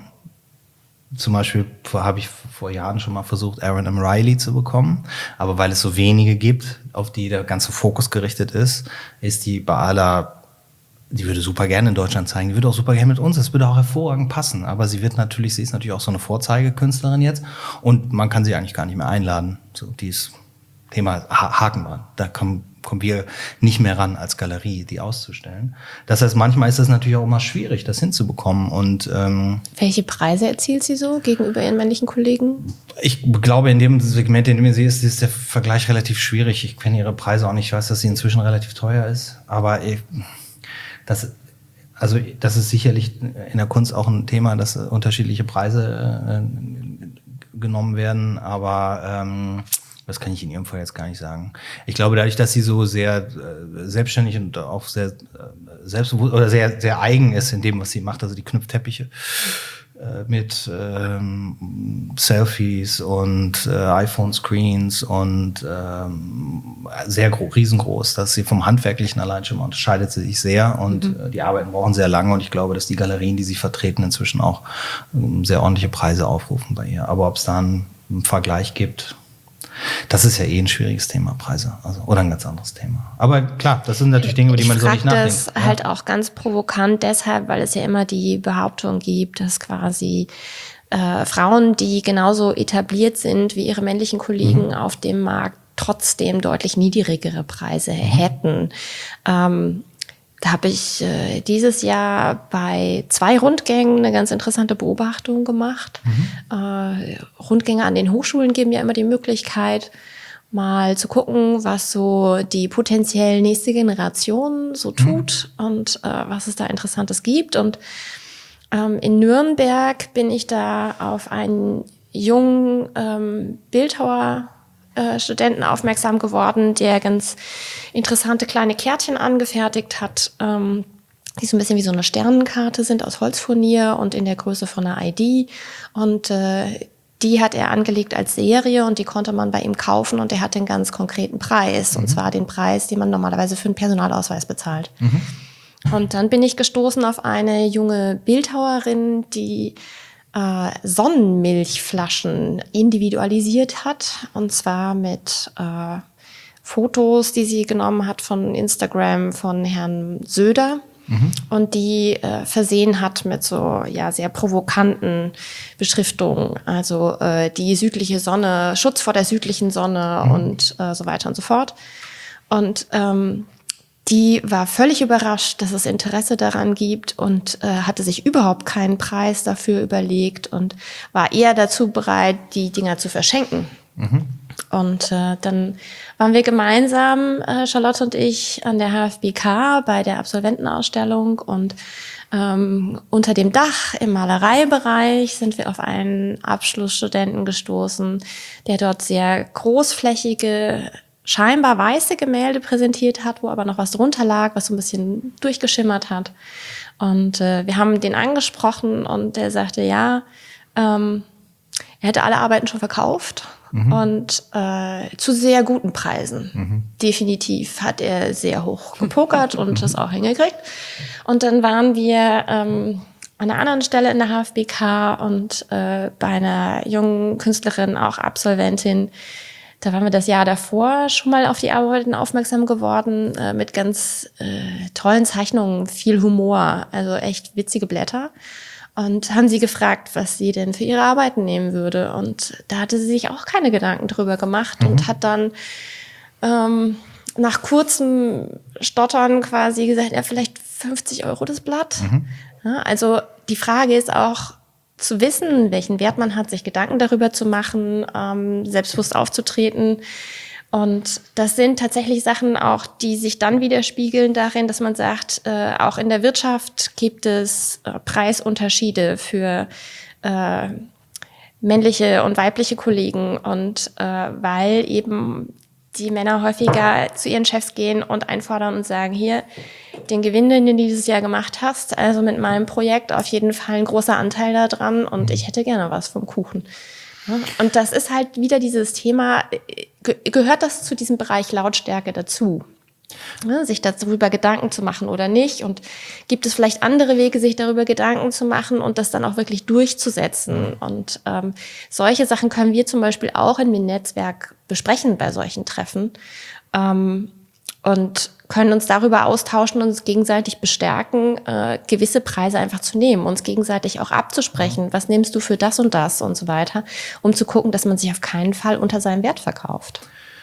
Zum Beispiel habe ich vor Jahren schon mal versucht, Erin M. Riley zu bekommen. Aber weil es so wenige gibt, auf die der ganze Fokus gerichtet ist, ist die bei aller, die würde super gerne in Deutschland zeigen, die würde auch super gerne mit uns, das würde auch hervorragend passen. Aber sie wird natürlich, sie ist natürlich auch so eine Vorzeigekünstlerin jetzt und man kann sie eigentlich gar nicht mehr einladen. So, die ist Thema Haken dran. Da kommen kommen wir nicht mehr ran als Galerie, die auszustellen. Das heißt, manchmal ist es natürlich auch immer schwierig, das hinzubekommen. Und ähm, welche Preise erzielt sie so gegenüber ihren männlichen Kollegen? Ich glaube, in dem Segment, in dem sie ist, ist der Vergleich relativ schwierig. Ich kenne ihre Preise auch nicht. Ich weiß, dass sie inzwischen relativ teuer ist. Aber ich, das, also das ist sicherlich in der Kunst auch ein Thema, dass unterschiedliche Preise äh, genommen werden. Aber ähm, das kann ich in ihrem Fall jetzt gar nicht sagen. Ich glaube, dadurch, dass sie so sehr äh, selbstständig und auch sehr äh, selbstbewusst oder sehr sehr eigen ist in dem, was sie macht, also die knüpft Teppiche äh, mit ähm, Selfies und äh, iPhone-Screens und ähm, sehr gro- riesengroß, dass sie vom Handwerklichen allein schon mal unterscheidet sie sich sehr und mhm. äh, die Arbeiten brauchen sehr lange und ich glaube, dass die Galerien, die sie vertreten, inzwischen auch ähm, sehr ordentliche Preise aufrufen bei ihr. Aber ob es da einen, einen Vergleich gibt, das ist ja eh ein schwieriges Thema, Preise. Also, oder ein ganz anderes Thema. Aber klar, das sind natürlich Dinge, über die man so nicht nachdenkt. Ich frage das halt auch ganz provokant deshalb, weil es ja immer die Behauptung gibt, dass quasi äh, Frauen, die genauso etabliert sind wie ihre männlichen Kollegen mhm. auf dem Markt, trotzdem deutlich niedrigere Preise mhm. hätten. Ähm, Da habe ich äh, dieses Jahr bei zwei Rundgängen eine ganz interessante Beobachtung gemacht. Mhm. Äh, Rundgänge an den Hochschulen geben ja immer die Möglichkeit, mal zu gucken, was so die potenziell nächste Generation so tut mhm. und äh, was es da Interessantes gibt. Und ähm, in Nürnberg bin ich da auf einen jungen ähm, Bildhauer Studenten aufmerksam geworden, der ganz interessante kleine Kärtchen angefertigt hat, ähm, die so ein bisschen wie so eine Sternenkarte sind aus Holzfurnier und in der Größe von einer I D. Und äh, die hat er angelegt als Serie und die konnte man bei ihm kaufen und er hat den ganz konkreten Preis. Mhm. Und zwar den Preis, den man normalerweise für einen Personalausweis bezahlt. Mhm. Und dann bin ich gestoßen auf eine junge Bildhauerin, die Äh, Sonnenmilchflaschen individualisiert hat, und zwar mit äh, Fotos, die sie genommen hat von Instagram von Herrn Söder mhm. und die äh, versehen hat mit so ja sehr provokanten Beschriftungen, also äh, die südliche Sonne, Schutz vor der südlichen Sonne mhm. und äh, so weiter und so fort. Und ähm, die war völlig überrascht, dass es Interesse daran gibt und äh, hatte sich überhaupt keinen Preis dafür überlegt und war eher dazu bereit, die Dinger zu verschenken. Mhm. Und äh, dann waren wir gemeinsam, äh, Charlotte und ich, an der H F B K bei der Absolventenausstellung und ähm, unter dem Dach im Malereibereich sind wir auf einen Abschlussstudenten gestoßen, der dort sehr großflächige scheinbar weiße Gemälde präsentiert hat, wo aber noch was drunter lag, was so ein bisschen durchgeschimmert hat. Und äh, wir haben den angesprochen und der sagte, ja, ähm, er hätte alle Arbeiten schon verkauft mhm. und äh, zu sehr guten Preisen. Mhm. Definitiv hat er sehr hoch gepokert und das auch hingekriegt. Und dann waren wir ähm, an einer anderen Stelle in der H F B K und äh, bei einer jungen Künstlerin, auch Absolventin. Da waren wir das Jahr davor schon mal auf die Arbeiten aufmerksam geworden, äh, mit ganz äh, tollen Zeichnungen, viel Humor, also echt witzige Blätter. Und haben sie gefragt, was sie denn für ihre Arbeiten nehmen würde. Und da hatte sie sich auch keine Gedanken drüber gemacht mhm. und hat dann ähm, nach kurzem Stottern quasi gesagt, ja, vielleicht fünfzig Euro das Blatt. Mhm. Ja, also die Frage ist auch, zu wissen, welchen Wert man hat, sich Gedanken darüber zu machen, ähm, selbstbewusst aufzutreten. Und das sind tatsächlich Sachen auch, die sich dann widerspiegeln darin, dass man sagt, äh, auch in der Wirtschaft gibt es äh, Preisunterschiede für äh, männliche und weibliche Kollegen. Und äh, weil eben die Männer häufiger zu ihren Chefs gehen und einfordern und sagen, hier, den Gewinn, den du dieses Jahr gemacht hast, also mit meinem Projekt auf jeden Fall ein großer Anteil da dran und ich hätte gerne was vom Kuchen. Und das ist halt wieder dieses Thema, ge- gehört das zu diesem Bereich Lautstärke dazu? Ja, sich darüber Gedanken zu machen oder nicht, und gibt es vielleicht andere Wege, sich darüber Gedanken zu machen und das dann auch wirklich durchzusetzen. Und ähm, solche Sachen können wir zum Beispiel auch in dem Netzwerk besprechen bei solchen Treffen ähm, und können uns darüber austauschen und uns gegenseitig bestärken, äh, gewisse Preise einfach zu nehmen, uns gegenseitig auch abzusprechen, was nimmst du für das und das und so weiter, um zu gucken, dass man sich auf keinen Fall unter seinem Wert verkauft.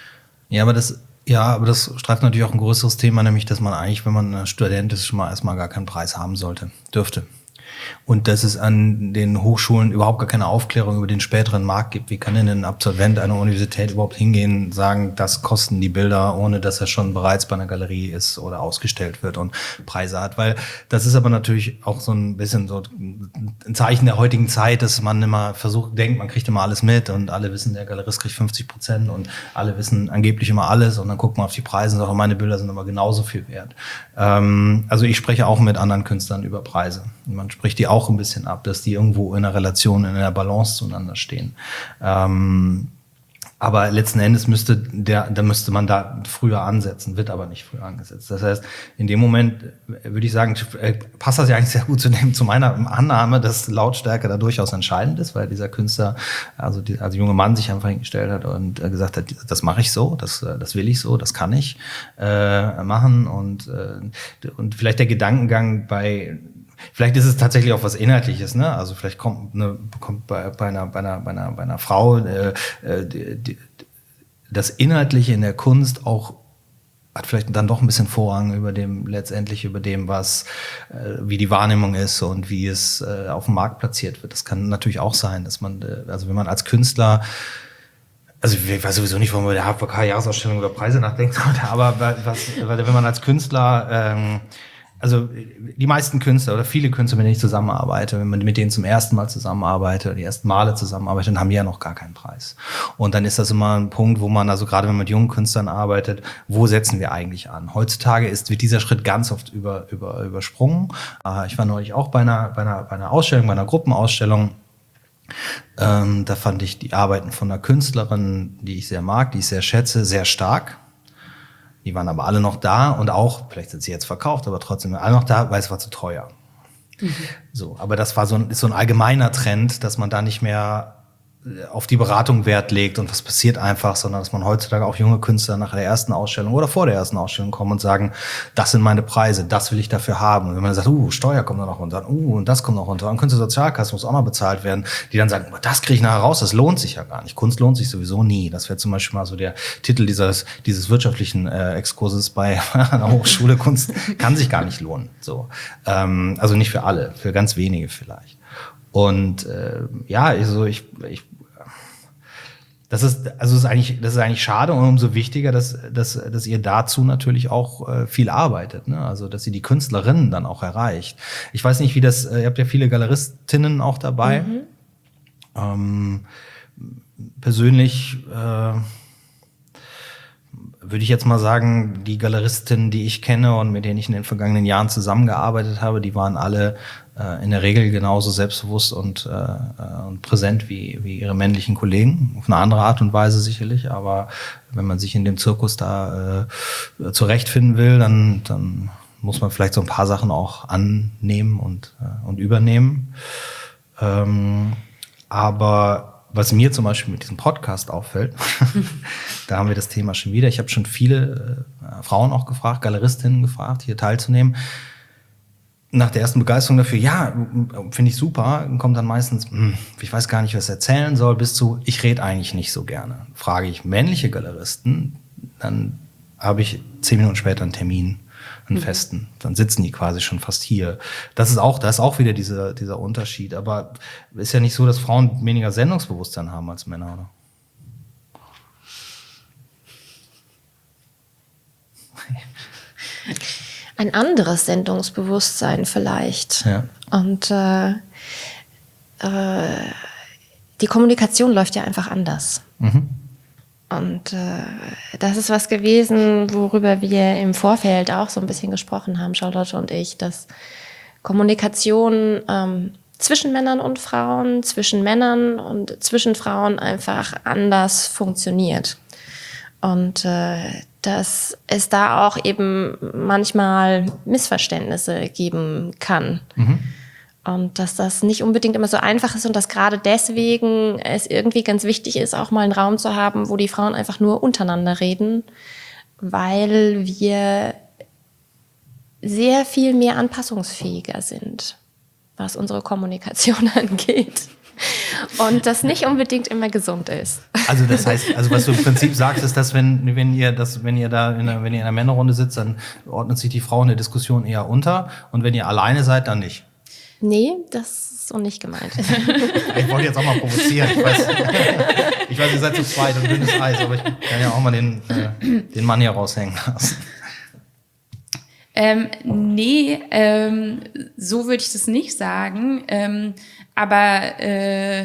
Ja, aber das Ja, aber das streift natürlich auch ein größeres Thema, nämlich, dass man eigentlich, wenn man Student ist, schon mal erstmal gar keinen Preis haben sollte, dürfte. Und dass es an den Hochschulen überhaupt gar keine Aufklärung über den späteren Markt gibt. Wie kann denn ein Absolvent einer Universität überhaupt hingehen und sagen, das kosten die Bilder, ohne dass er schon bereits bei einer Galerie ist oder ausgestellt wird und Preise hat? Weil das ist aber natürlich auch so ein bisschen so ein Zeichen der heutigen Zeit, dass man immer versucht, denkt, man kriegt immer alles mit und alle wissen, der Galerist kriegt fünfzig Prozent und alle wissen angeblich immer alles, und dann guckt man auf die Preise und sagt, meine Bilder sind aber genauso viel wert. Ähm, also ich spreche auch mit anderen Künstlern über Preise. Man spricht die auch ein bisschen ab, dass die irgendwo in einer Relation, in einer Balance zueinander stehen. Ähm, aber letzten Endes müsste der, da müsste man da früher ansetzen, wird aber nicht früher angesetzt. Das heißt, in dem Moment würde ich sagen, passt das ja eigentlich sehr gut zu dem, zu meiner Annahme, dass Lautstärke da durchaus entscheidend ist, weil dieser Künstler, also die, also junge Mann sich einfach hingestellt hat und gesagt hat, das mache ich so, das, das will ich so, das kann ich äh, machen, und äh, und vielleicht der Gedankengang bei Vielleicht ist es tatsächlich auch was Inhaltliches, ne? Also vielleicht kommt, ne, kommt bei, bei, einer, bei, einer, bei, einer, bei einer Frau äh, die, die, das Inhaltliche in der Kunst auch hat vielleicht dann doch ein bisschen Vorrang über dem, letztendlich über dem, was, äh, wie die Wahrnehmung ist und wie es äh, auf dem Markt platziert wird. Das kann natürlich auch sein, dass man, äh, also wenn man als Künstler, also ich weiß sowieso nicht, warum man bei der H V K-Jahresausstellung über Preise nachdenkt, aber was, wenn man als Künstler, ähm, also die meisten Künstler oder viele Künstler, mit denen ich zusammenarbeite, wenn man mit denen zum ersten Mal zusammenarbeitet oder die ersten Male zusammenarbeitet, dann haben die ja noch gar keinen Preis. Und dann ist das immer ein Punkt, wo man, also gerade wenn man mit jungen Künstlern arbeitet, wo setzen wir eigentlich an? Heutzutage ist, wird dieser Schritt ganz oft über, über, übersprungen. Ich war neulich auch bei einer, bei einer, bei einer Ausstellung, bei einer Gruppenausstellung. Ähm, da fand ich die Arbeiten von einer Künstlerin, die ich sehr mag, die ich sehr schätze, sehr stark. Die waren aber alle noch da und auch, vielleicht sind sie jetzt verkauft, aber trotzdem alle noch da, weil es war zu teuer. Mhm. So, aber das war so ein, ist so ein allgemeiner Trend, dass man da nicht mehr auf die Beratung Wert legt und was passiert einfach, sondern dass man heutzutage auch junge Künstler nach der ersten Ausstellung oder vor der ersten Ausstellung kommen und sagen, das sind meine Preise, das will ich dafür haben. Und wenn man sagt, uh, Steuer kommt da noch runter, uh, und das kommt noch runter, und Künstlersozialkasse muss auch noch bezahlt werden, die dann sagen, das kriege ich nachher raus, das lohnt sich ja gar nicht. Kunst lohnt sich sowieso nie. Das wäre zum Beispiel mal so der Titel dieses, dieses wirtschaftlichen äh, Exkurses bei einer Hochschule. Kunst kann sich gar nicht lohnen. So, ähm, also nicht für alle, für ganz wenige vielleicht. Und äh, ja, also ich, ich das ist also ist eigentlich das ist eigentlich schade, und umso wichtiger, dass dass dass ihr dazu natürlich auch äh, viel arbeitet, ne? Also dass ihr die Künstlerinnen dann auch erreicht. Ich weiß nicht, wie das. Äh, ihr habt ja viele Galeristinnen auch dabei. Mhm. Ähm, persönlich äh, würde ich jetzt mal sagen, die Galeristinnen, die ich kenne und mit denen ich in den vergangenen Jahren zusammengearbeitet habe, die waren alle äh, in der Regel genauso selbstbewusst und, äh, und präsent wie, wie ihre männlichen Kollegen. Auf eine andere Art und Weise sicherlich, aber wenn man sich in dem Zirkus da äh, zurechtfinden will, dann, dann muss man vielleicht so ein paar Sachen auch annehmen und, äh, und übernehmen. Ähm, aber was mir zum Beispiel mit diesem Podcast auffällt, da haben wir das Thema schon wieder. Ich habe schon viele äh, Frauen auch gefragt, Galeristinnen gefragt, hier teilzunehmen. nach der ersten Begeisterung dafür, ja, finde ich super, kommt dann meistens, hm, ich weiß gar nicht, was ich erzählen soll, bis zu, ich rede eigentlich nicht so gerne. Frage ich männliche Galeristen, dann habe ich zehn Minuten später einen Termin, einen mhm. festen. Dann sitzen die quasi schon fast hier. Das ist auch, da ist auch wieder dieser, dieser Unterschied. Aber ist ja nicht so, dass Frauen weniger Sendungsbewusstsein haben als Männer, oder? Ein anderes Sendungsbewusstsein vielleicht. Ja. Und äh, äh, die Kommunikation läuft ja einfach anders. Mhm. Und äh, das ist was gewesen, worüber wir im Vorfeld auch so ein bisschen gesprochen haben, Charlotte und ich, dass Kommunikation ähm, zwischen Männern und Frauen, zwischen Männern und zwischen Frauen einfach anders funktioniert. Und äh, dass es da auch eben manchmal Missverständnisse geben kann. Mhm. Und dass das nicht unbedingt immer so einfach ist und dass gerade deswegen es irgendwie ganz wichtig ist, auch mal einen Raum zu haben, wo die Frauen einfach nur untereinander reden, weil wir sehr viel mehr anpassungsfähiger sind, was unsere Kommunikation angeht. Und das nicht unbedingt immer gesund ist. Also das heißt, also was du im Prinzip sagst, ist, dass wenn, wenn ihr das, wenn ihr da in einer, wenn ihr in einer Männerrunde sitzt, dann ordnet sich die Frau in der Diskussion eher unter und wenn ihr alleine seid, dann nicht. Nee, das ist so nicht gemeint. Ich wollte jetzt auch mal provozieren. Ich weiß, ich weiß, ihr seid zu zweit und dünnes Eis, aber ich kann ja auch mal den, äh, den Mann hier raushängen lassen. Ähm, nee, ähm, so würde ich das nicht sagen. Ähm, aber äh,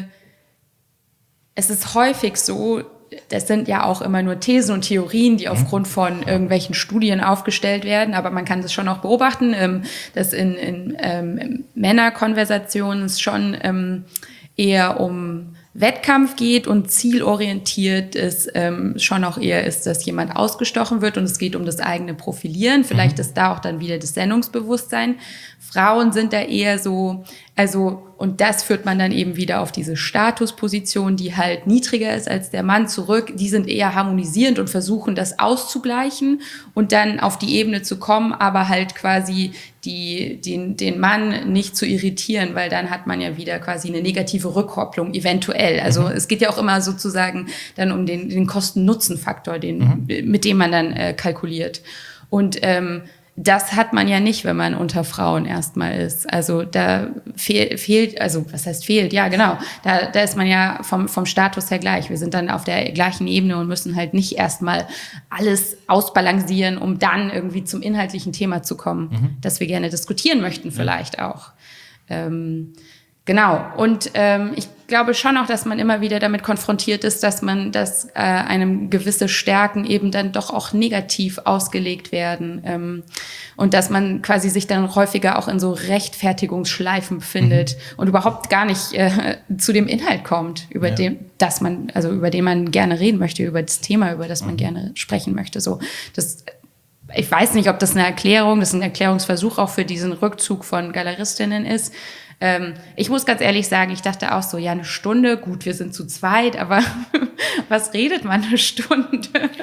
es ist häufig so, das sind ja auch immer nur Thesen und Theorien, die aufgrund von irgendwelchen Studien aufgestellt werden, aber man kann das schon auch beobachten, ähm, dass in, in ähm, Männerkonversationen es schon ähm, eher um Wettkampf geht und zielorientiert ist, ähm, schon auch eher ist, dass jemand ausgestochen wird und es geht um das eigene Profilieren. Vielleicht mhm. ist da auch dann wieder das Sendungsbewusstsein. Frauen sind da eher so, also, und das führt man dann eben wieder auf diese Statusposition, die halt niedriger ist als der Mann zurück. Die sind eher harmonisierend und versuchen, das auszugleichen und dann auf die Ebene zu kommen, aber halt quasi die, den, den Mann nicht zu irritieren, weil dann hat man ja wieder quasi eine negative Rückkopplung, eventuell. Also mhm. es geht ja auch immer sozusagen dann um den, den Kosten-Nutzen-Faktor, den, mhm. mit dem man dann äh, kalkuliert. Und ähm, das hat man ja nicht, wenn man unter Frauen erstmal ist. Also da fehl, fehlt, also was heißt fehlt? Ja, genau. Da, da ist man ja vom, vom Status her gleich. Wir sind dann auf der gleichen Ebene und müssen halt nicht erstmal alles ausbalancieren, um dann irgendwie zum inhaltlichen Thema zu kommen, mhm. das wir gerne diskutieren möchten vielleicht ja. auch. Ähm, Genau. Und ähm, ich glaube schon auch, dass man immer wieder damit konfrontiert ist, dass man, dass äh, einem gewisse Stärken eben dann doch auch negativ ausgelegt werden ähm, und dass man quasi sich dann häufiger auch in so Rechtfertigungsschleifen befindet mhm. und überhaupt gar nicht äh, zu dem Inhalt kommt, über ja. den, dass man, also über den man gerne reden möchte, über das Thema, über das man mhm. gerne sprechen möchte. So, das ich weiß nicht, ob das eine Erklärung, das ist ein Erklärungsversuch auch für diesen Rückzug von Galeristinnen ist. Ähm, ich muss ganz ehrlich sagen, ich dachte auch so, ja, eine Stunde, gut, wir sind zu zweit, aber was redet man eine Stunde?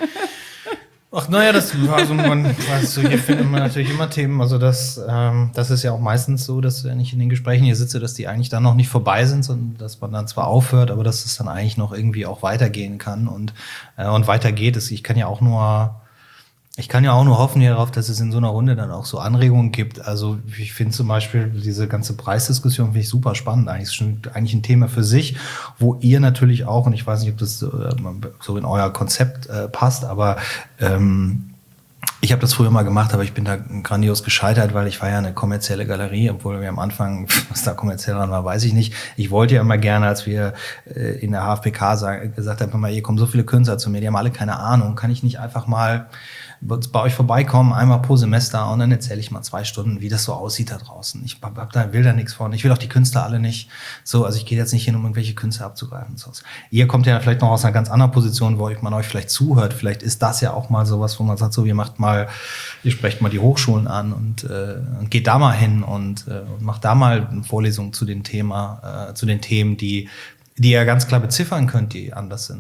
Ach, naja, das, also man, also hier findet man natürlich immer Themen, also das, ähm, das ist ja auch meistens so, dass wenn ich in den Gesprächen hier sitze, dass die eigentlich dann noch nicht vorbei sind, sondern dass man dann zwar aufhört, aber dass es dann eigentlich noch irgendwie auch weitergehen kann und, äh, und weitergeht. Ich kann ja auch nur Ich kann ja auch nur hoffen darauf, dass es in so einer Runde dann auch so Anregungen gibt. Also ich finde zum Beispiel diese ganze Preisdiskussion finde ich super spannend. Eigentlich ist schon eigentlich ein Thema für sich, wo ihr natürlich auch, und ich weiß nicht, ob das so in euer Konzept äh, passt, aber ähm, ich habe das früher mal gemacht, aber ich bin da grandios gescheitert, weil ich war ja eine kommerzielle Galerie, obwohl wir am Anfang, was da kommerziell dran war, weiß ich nicht. Ich wollte ja immer gerne, als wir äh, in der H F P K sagen, gesagt haben, mal, hier kommen so viele Künstler zu mir, die haben alle keine Ahnung, kann ich nicht einfach mal bei euch vorbeikommen, einmal pro Semester und dann erzähle ich mal zwei Stunden, wie das so aussieht da draußen. Ich hab da, will da nichts von. Ich will auch die Künstler alle nicht. So, also ich gehe jetzt nicht hin, um irgendwelche Künstler abzugreifen. So. Ihr kommt ja vielleicht noch aus einer ganz anderen Position, wo man euch vielleicht zuhört. Vielleicht ist das ja auch mal sowas, wo man sagt, so, ihr macht mal, ihr sprecht mal die Hochschulen an und, äh, und geht da mal hin und, äh, und macht da mal eine Vorlesung zu dem Thema, äh, zu den Themen, die, die ihr ganz klar beziffern könnt, die anders sind.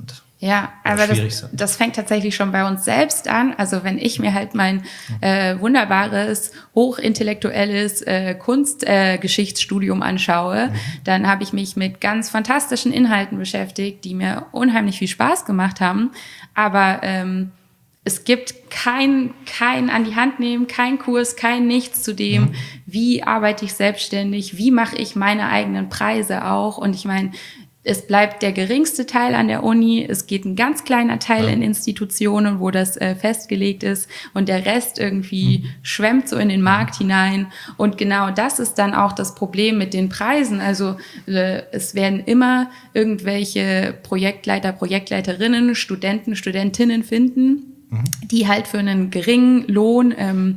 Ja, aber das, das fängt tatsächlich schon bei uns selbst an. Also wenn ich mir halt mein äh, wunderbares, hochintellektuelles äh, Kunstgeschichtsstudium äh, anschaue, mhm. dann habe ich mich mit ganz fantastischen Inhalten beschäftigt, die mir unheimlich viel Spaß gemacht haben. Aber ähm, es gibt kein, kein an die Hand nehmen, kein Kurs, kein nichts zu dem, mhm. wie arbeite ich selbstständig, wie mache ich meine eigenen Preise auch. Und ich meine, es bleibt der geringste Teil an der Uni, es geht ein ganz kleiner Teil ja. in Institutionen, wo das äh, festgelegt ist und der Rest irgendwie mhm. schwemmt so in den Markt mhm. hinein. Und genau das ist dann auch das Problem mit den Preisen. Also äh, es werden immer irgendwelche Projektleiter, Projektleiterinnen, Studenten, Studentinnen finden, mhm. die halt für einen geringen Lohn ähm,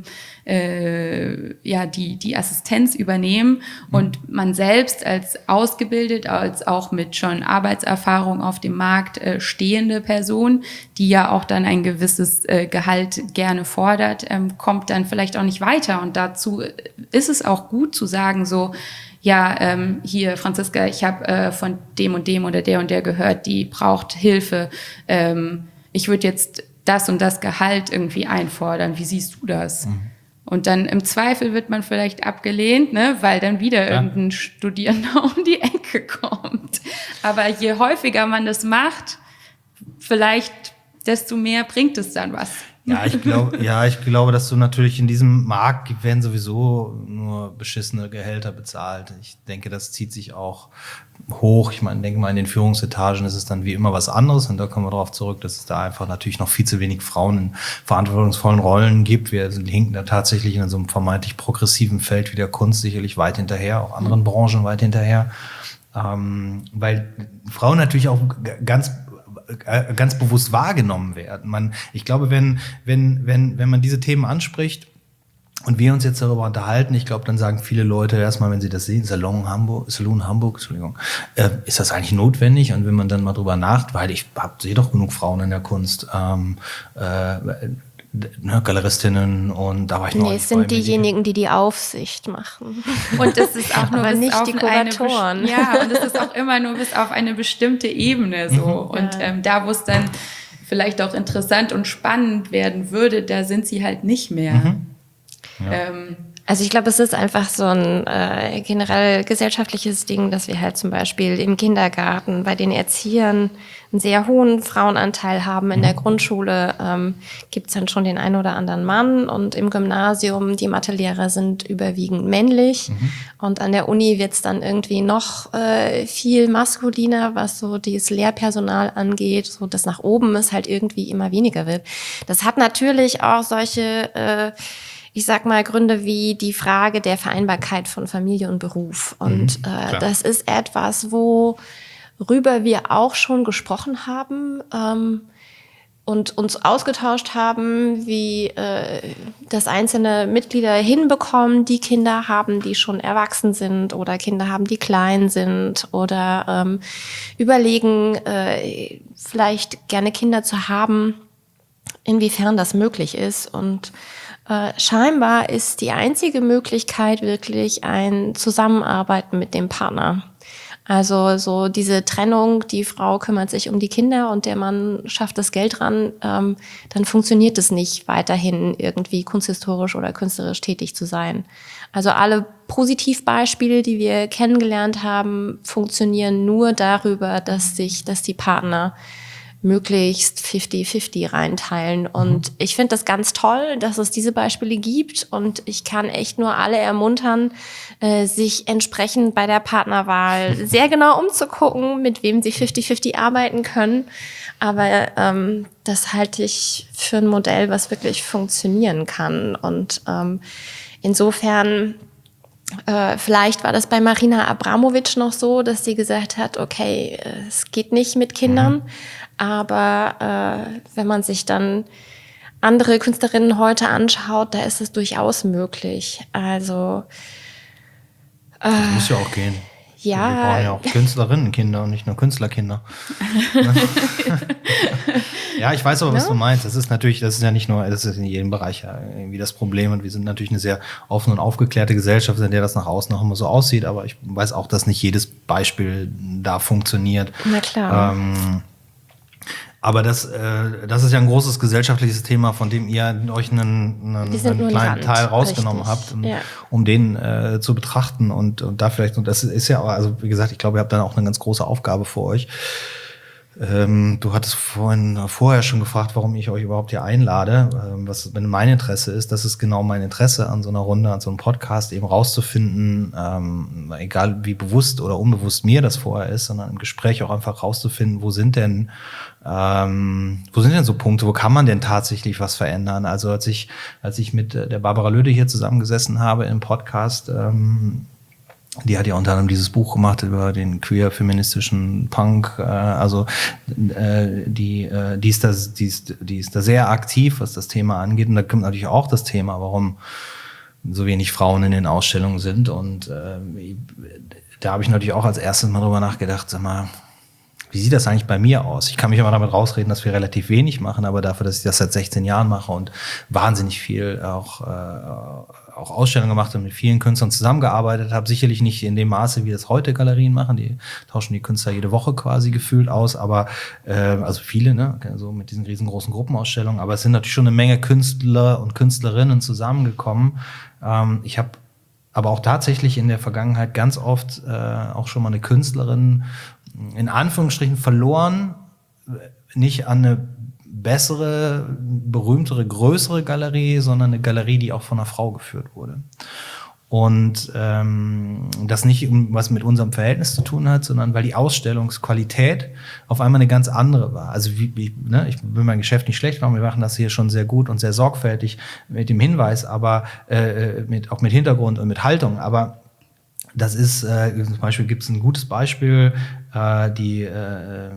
Äh, ja, die, die Assistenz übernehmen und man selbst als ausgebildet, als auch mit schon Arbeitserfahrung auf dem Markt äh, stehende Person, die ja auch dann ein gewisses äh, Gehalt gerne fordert, ähm, kommt dann vielleicht auch nicht weiter. Und dazu ist es auch gut zu sagen, so, ja, ähm, hier, Franziska, ich habe äh, von dem und dem oder der und der gehört, die braucht Hilfe. Ähm, ich würde jetzt das und das Gehalt irgendwie einfordern. Wie siehst du das? Mhm. Und dann im Zweifel wird man vielleicht abgelehnt, ne, weil dann wieder ja. irgendein Studierender um die Ecke kommt. Aber je häufiger man das macht, vielleicht desto mehr bringt es dann was. Ja, ich glaube, ja, ich glaube, dass du natürlich in diesem Markt werden sowieso nur beschissene Gehälter bezahlt. Ich denke, das zieht sich auch hoch. Ich meine, denke mal, in den Führungsetagen ist es dann wie immer was anderes. Und da kommen wir darauf zurück, dass es da einfach natürlich noch viel zu wenig Frauen in verantwortungsvollen Rollen gibt. Wir hinken da tatsächlich in so einem vermeintlich progressiven Feld wie der Kunst sicherlich weit hinterher, auch anderen Branchen weit hinterher. Ähm, weil Frauen natürlich auch ganz ganz bewusst wahrgenommen werden. Man, ich glaube, wenn, wenn, wenn, wenn man diese Themen anspricht und wir uns jetzt darüber unterhalten, ich glaube, dann sagen viele Leute erstmal, wenn sie das sehen, Salon Hamburg, Salon Hamburg, Entschuldigung, äh, ist das eigentlich notwendig? Und wenn man dann mal drüber nachdenkt, weil ich hab, sehe doch genug Frauen in der Kunst, ähm, äh, ne, Galeristinnen und da war ich noch. Nee, es sind diejenigen, die die Aufsicht machen. Und das ist auch nur aber bis nicht auf die Kuratoren. Eine, ja, und es ist auch immer nur bis auf eine bestimmte Ebene so. Mhm. Und ja. ähm, da, wo es dann vielleicht auch interessant und spannend werden würde, da sind sie halt nicht mehr. Mhm. Ja. Ähm, Also ich glaube, es ist einfach so ein äh, generell gesellschaftliches Ding, dass wir halt zum Beispiel im Kindergarten bei den Erziehern einen sehr hohen Frauenanteil haben. In der Grundschule ähm, gibt es dann schon den einen oder anderen Mann und im Gymnasium, die Mathelehrer sind überwiegend männlich. Mhm. Und an der Uni wird es dann irgendwie noch äh, viel maskuliner, was so dieses Lehrpersonal angeht, so dass nach oben es halt irgendwie immer weniger wird. Das hat natürlich auch solche äh, ich sag mal, Gründe wie die Frage der Vereinbarkeit von Familie und Beruf. Und mhm, äh, das ist etwas, worüber wir auch schon gesprochen haben ähm, und uns ausgetauscht haben, wie äh, das einzelne Mitglieder hinbekommen, die Kinder haben, die schon erwachsen sind oder Kinder haben, die klein sind oder ähm, überlegen, äh, vielleicht gerne Kinder zu haben, inwiefern das möglich ist. Und Äh, scheinbar ist die einzige Möglichkeit wirklich ein Zusammenarbeiten mit dem Partner. Also so diese Trennung, die Frau kümmert sich um die Kinder und der Mann schafft das Geld ran, ähm, dann funktioniert es nicht, weiterhin irgendwie kunsthistorisch oder künstlerisch tätig zu sein. Also alle Positivbeispiele, die wir kennengelernt haben, funktionieren nur darüber, dass sich, dass die Partner möglichst fifty fifty reinteilen. Und mhm. ich finde das ganz toll, dass es diese Beispiele gibt. Und ich kann echt nur alle ermuntern, äh, sich entsprechend bei der Partnerwahl sehr genau umzugucken, mit wem sie fifty fifty arbeiten können. Aber ähm, das halte ich für ein Modell, was wirklich funktionieren kann. Und ähm, insofern Äh, vielleicht war das bei Marina Abramovic noch so, dass sie gesagt hat, okay, es geht nicht mit Kindern, mhm. aber äh, wenn man sich dann andere Künstlerinnen heute anschaut, da ist es durchaus möglich. Also äh, das muss ja auch gehen. Ja. Wir brauchen ja auch Künstlerinnenkinder und nicht nur Künstlerkinder. Ja, ich weiß aber, was ja. du meinst. Das ist natürlich, das ist ja nicht nur, das ist in jedem Bereich ja irgendwie das Problem. Und wir sind natürlich eine sehr offene und aufgeklärte Gesellschaft, in der das nach außen auch immer so aussieht. Aber ich weiß auch, dass nicht jedes Beispiel da funktioniert. Na klar. Ähm, Aber das, äh, das ist ja ein großes gesellschaftliches Thema, von dem ihr euch einen, einen, einen kleinen Teil rausgenommen habt, um, ja. um den äh, zu betrachten und, und da vielleicht, und das ist ja, also wie gesagt, ich glaube, ihr habt dann auch eine ganz große Aufgabe vor euch. Ähm, du hattest vorhin vorher schon gefragt, warum ich euch überhaupt hier einlade, ähm, was mein Interesse ist. Das ist genau mein Interesse an so einer Runde, an so einem Podcast, eben rauszufinden, ähm, egal wie bewusst oder unbewusst mir das vorher ist, sondern im Gespräch auch einfach rauszufinden, wo sind denn ähm, wo sind denn so Punkte, wo kann man denn tatsächlich was verändern? Also als ich als ich mit der Barbara Löde hier zusammengesessen habe im Podcast, ähm, die hat ja unter anderem dieses Buch gemacht über den queer-feministischen Punk. Äh, also äh, die, äh, die, ist da, die, ist, die ist da sehr aktiv, was das Thema angeht. Und da kommt natürlich auch das Thema, warum so wenig Frauen in den Ausstellungen sind. Und äh, da habe ich natürlich auch als erstes mal drüber nachgedacht, sag mal, wie sieht das eigentlich bei mir aus? Ich kann mich immer damit rausreden, dass wir relativ wenig machen, aber dafür, dass ich das seit sechzehn Jahren mache und wahnsinnig viel auch, äh, auch Ausstellungen gemacht und mit vielen Künstlern zusammengearbeitet habe, sicherlich nicht in dem Maße, wie das heute Galerien machen, die tauschen die Künstler jede Woche quasi gefühlt aus, aber äh, also viele, ne, so mit diesen riesengroßen Gruppenausstellungen, aber es sind natürlich schon eine Menge Künstler und Künstlerinnen zusammengekommen. Ähm, ich habe aber auch tatsächlich in der Vergangenheit ganz oft äh, auch schon mal eine Künstlerin in Anführungsstrichen verloren, nicht an eine bessere, berühmtere, größere Galerie, sondern eine Galerie, die auch von einer Frau geführt wurde. Und ähm, das nicht was mit unserem Verhältnis zu tun hat, sondern weil die Ausstellungsqualität auf einmal eine ganz andere war. Also wie, wie, ne, ich will mein Geschäft nicht schlecht machen, wir machen das hier schon sehr gut und sehr sorgfältig mit dem Hinweis, aber äh, mit, auch mit Hintergrund und mit Haltung, aber das ist, äh, zum Beispiel gibt es ein gutes Beispiel, äh, die, äh,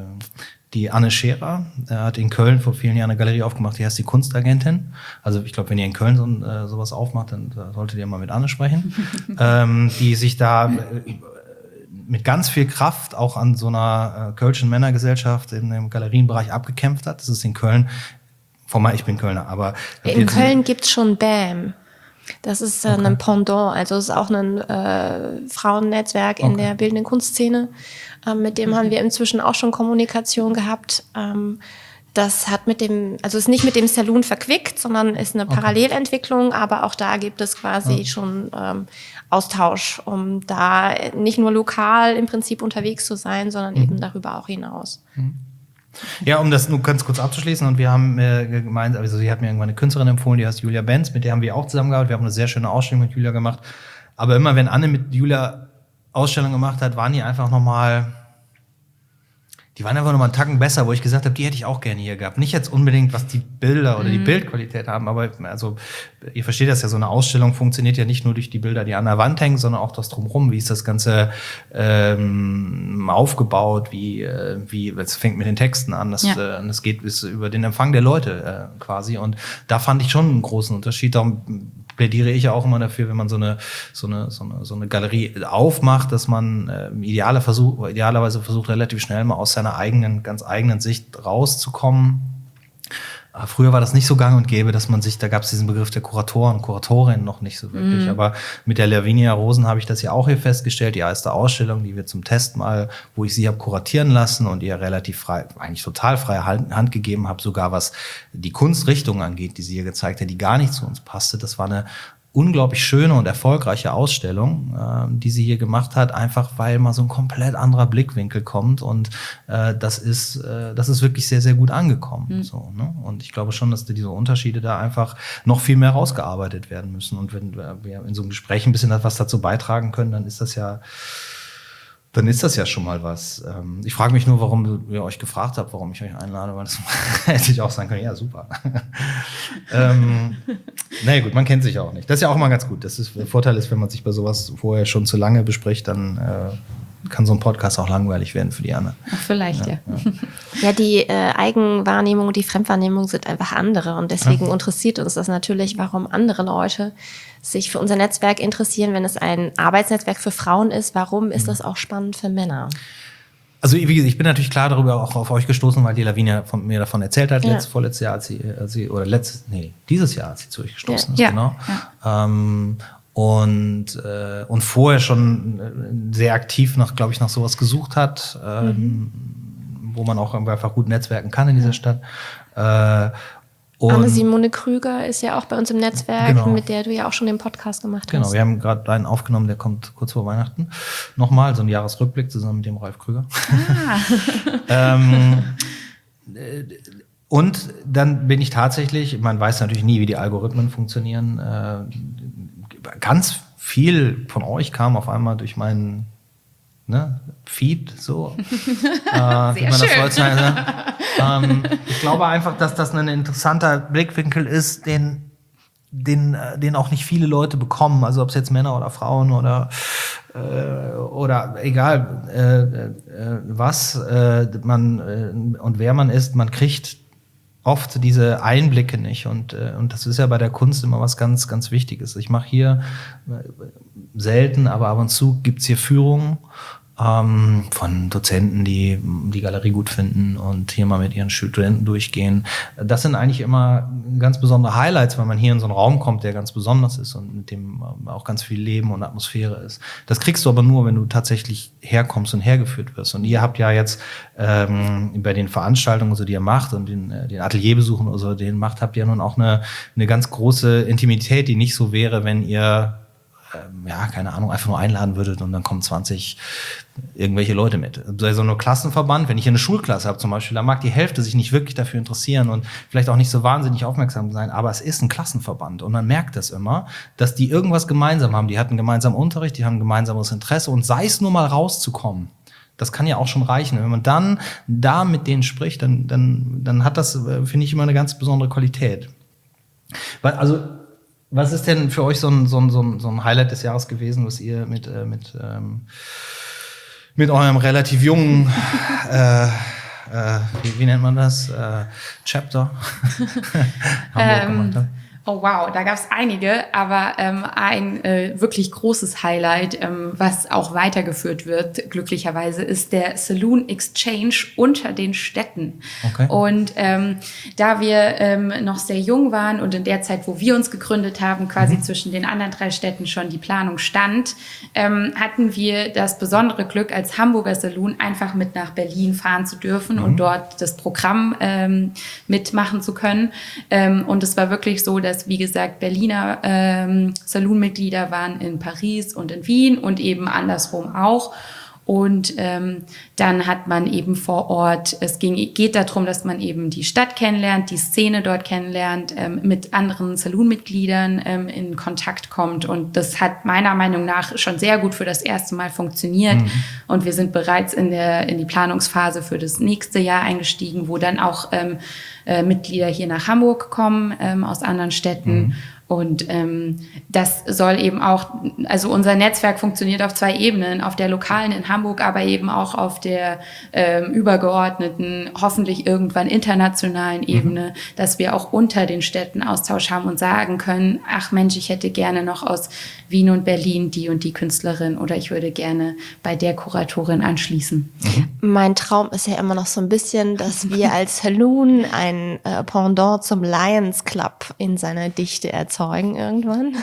die Anne Scherer äh, hat in Köln vor vielen Jahren eine Galerie aufgemacht, die heißt die Kunstagentin. Also ich glaube, wenn ihr in Köln so, äh, sowas aufmacht, dann solltet ihr mal mit Anne sprechen, ähm, die sich da äh, mit ganz viel Kraft auch an so einer äh, Kölschen Männergesellschaft in dem Galerienbereich abgekämpft hat. Das ist in Köln, formal, ich bin Kölner, aber... In Köln gibt's schon B A M. Das ist äh, okay. ein Pendant, also es ist auch ein äh, Frauennetzwerk in okay. der bildenden Kunstszene. Ähm, mit dem haben wir inzwischen auch schon Kommunikation gehabt. Ähm, das hat mit dem, also ist nicht mit dem Saloon verquickt, sondern ist eine Parallelentwicklung, okay. aber auch da gibt es quasi ja. schon ähm, Austausch, um da nicht nur lokal im Prinzip unterwegs zu sein, sondern mhm. eben darüber auch hinaus. Mhm. Ja, um das nur ganz kurz abzuschließen, und wir haben äh, gemeint, also sie hat mir irgendwann eine Künstlerin empfohlen, die heißt Julia Benz, mit der haben wir auch zusammengearbeitet, wir haben eine sehr schöne Ausstellung mit Julia gemacht, aber immer wenn Anne mit Julia Ausstellung gemacht hat, waren die einfach nochmal, die waren einfach nochmal einen Tacken besser, wo ich gesagt habe, die hätte ich auch gerne hier gehabt. Nicht jetzt unbedingt, was die Bilder oder mhm. die Bildqualität haben, aber also ihr versteht das ja, so eine Ausstellung funktioniert ja nicht nur durch die Bilder, die an der Wand hängen, sondern auch das Drumherum. Wie ist das Ganze ähm, aufgebaut? Wie, äh, wie, es fängt mit den Texten an, das, ja. äh, das geht bis über den Empfang der Leute äh, quasi. Und da fand ich schon einen großen Unterschied. Darum plädiere ich ja auch immer dafür, wenn man so eine so eine so eine, so eine Galerie aufmacht, dass man äh, idealer versuch, idealerweise versucht, relativ schnell mal aus seiner eigenen, ganz eigenen Sicht rauszukommen. Äh, früher war das nicht so gang und gäbe, dass man sich, da gab es diesen Begriff der Kuratoren, Kuratorin noch nicht so wirklich, mhm. aber mit der Lavinia Rosen habe ich das ja auch hier festgestellt, die erste Ausstellung, die wir zum Test mal, wo ich sie habe kuratieren lassen und ihr relativ frei, eigentlich total freie Hand, Hand gegeben habe, sogar was die Kunstrichtung angeht, die sie hier gezeigt hat, die gar nicht zu uns passte. Das war eine unglaublich schöne und erfolgreiche Ausstellung, äh, die sie hier gemacht hat, einfach weil mal so ein komplett anderer Blickwinkel kommt und äh, das ist äh, das ist wirklich sehr, sehr gut angekommen. Mhm. So, ne? Und ich glaube schon, dass diese Unterschiede da einfach noch viel mehr rausgearbeitet werden müssen und wenn wir in so einem Gespräch ein bisschen was dazu beitragen können, dann ist das ja dann ist das ja schon mal was. Ich frage mich nur, warum ihr euch gefragt habt, warum ich euch einlade, weil das hätte ich auch sagen können, ja, super. ähm, naja gut, man kennt sich ja auch nicht. Das ist ja auch mal ganz gut. Das ist, der Vorteil ist, wenn man sich bei sowas vorher schon zu lange bespricht, dann äh, kann so ein Podcast auch langweilig werden für die anderen. Ach, vielleicht, ja. Ja, ja. ja die äh, Eigenwahrnehmung und die Fremdwahrnehmung sind einfach andere und deswegen ja. interessiert uns das natürlich, warum andere Leute sich für unser Netzwerk interessieren, wenn es ein Arbeitsnetzwerk für Frauen ist. Warum ist das auch spannend für Männer? Also wie gesagt, ich bin natürlich klar darüber auch auf euch gestoßen, weil die Lavinia von mir davon erzählt hat, ja. letztes, vorletztes Jahr, als sie, als sie oder letztes, nee, dieses Jahr, als sie zu euch gestoßen ja. ist, ja. genau. Ja. Ähm, und äh, und vorher schon sehr aktiv nach, glaube ich, nach sowas gesucht hat, ähm, mhm. wo man auch einfach gut netzwerken kann in dieser Stadt. Äh, Anne-Simone Krüger ist ja auch bei uns im Netzwerk, genau. mit der du ja auch schon den Podcast gemacht hast. Genau, wir haben gerade einen aufgenommen, der kommt kurz vor Weihnachten. Nochmal, so ein Jahresrückblick zusammen mit dem Ralf Krüger. Ah. ähm, und dann bin ich tatsächlich, man weiß natürlich nie, wie die Algorithmen funktionieren. Äh, ganz viel von euch kam auf einmal durch meinen ne, Feed, so. äh, wie man das heutzutage sagt. ähm, ich glaube einfach, dass das ein interessanter Blickwinkel ist, den, den, den auch nicht viele Leute bekommen. Also ob es jetzt Männer oder Frauen oder, äh, oder egal äh, äh, was äh, man äh, und wer man ist, man kriegt oft diese Einblicke nicht. Und, äh, und das ist ja bei der Kunst immer was ganz, ganz Wichtiges. Ich mache hier äh, selten, aber ab und zu gibt's hier Führungen Ähm, von Dozenten, die die Galerie gut finden und hier mal mit ihren Studenten durchgehen. Das sind eigentlich immer ganz besondere Highlights, weil man hier in so einen Raum kommt, der ganz besonders ist und mit dem auch ganz viel Leben und Atmosphäre ist. Das kriegst du aber nur, wenn du tatsächlich herkommst und hergeführt wirst. Und ihr habt ja jetzt ähm, bei den Veranstaltungen, so, die ihr macht und den, den Atelierbesuchen oder so, den macht, habt ihr nun auch eine, eine ganz große Intimität, die nicht so wäre, wenn ihr ja, keine Ahnung, einfach nur einladen würdet und dann kommen zwanzig irgendwelche Leute mit. Bei so einem Klassenverband, wenn ich eine Schulklasse habe zum Beispiel, da mag die Hälfte sich nicht wirklich dafür interessieren und vielleicht auch nicht so wahnsinnig aufmerksam sein, aber es ist ein Klassenverband und man merkt das immer, dass die irgendwas gemeinsam haben. Die hatten gemeinsam Unterricht, die haben ein gemeinsames Interesse und sei es nur mal rauszukommen. Das kann ja auch schon reichen. Wenn man dann da mit denen spricht, dann, dann, dann hat das, finde ich, immer eine ganz besondere Qualität. Weil, also, was ist denn für euch so ein, so ein, so ein, so ein Highlight des Jahres gewesen, was ihr mit, äh, mit, ähm, mit eurem relativ jungen, äh, äh, wie, wie nennt man das, äh, Chapter Hamburg ähm, gemacht habt? Oh wow, da gab es einige, aber ähm, ein äh, wirklich großes Highlight, ähm, was auch weitergeführt wird, glücklicherweise, ist der Saloon Exchange unter den Städten. Okay. Und ähm, da wir ähm, noch sehr jung waren und in der Zeit, wo wir uns gegründet haben, quasi mhm. zwischen den anderen drei Städten schon die Planung stand, ähm, hatten wir das besondere Glück, als Hamburger Saloon einfach mit nach Berlin fahren zu dürfen mhm. und dort das Programm ähm, mitmachen zu können. Ähm, und es war wirklich so, dass wie gesagt, Berliner ähm, Saloon-Mitglieder waren in Paris und in Wien und eben andersrum auch. Und ähm, dann hat man eben vor Ort, es ging, geht darum, dass man eben die Stadt kennenlernt, die Szene dort kennenlernt, ähm, mit anderen Saloon-Mitgliedern ähm, in Kontakt kommt. Und das hat meiner Meinung nach schon sehr gut für das erste Mal funktioniert. Mhm. Und wir sind bereits in der in die Planungsphase für das nächste Jahr eingestiegen, wo dann auch ähm, äh, Mitglieder hier nach Hamburg kommen, ähm, aus anderen Städten. Mhm. Und ähm, das soll eben auch, also unser Netzwerk funktioniert auf zwei Ebenen, auf der lokalen in Hamburg, aber eben auch auf der ähm, übergeordneten, hoffentlich irgendwann internationalen Ebene, mhm. dass wir auch unter den Städten Austausch haben und sagen können, ach Mensch, ich hätte gerne noch aus Wien und Berlin die und die Künstlerin oder ich würde gerne bei der Kuratorin anschließen. Mhm. Mein Traum ist ja immer noch so ein bisschen, dass wir als Saloon ein äh, Pendant zum Lions Club in seiner Dichte erzeugen. Zeugen irgendwann.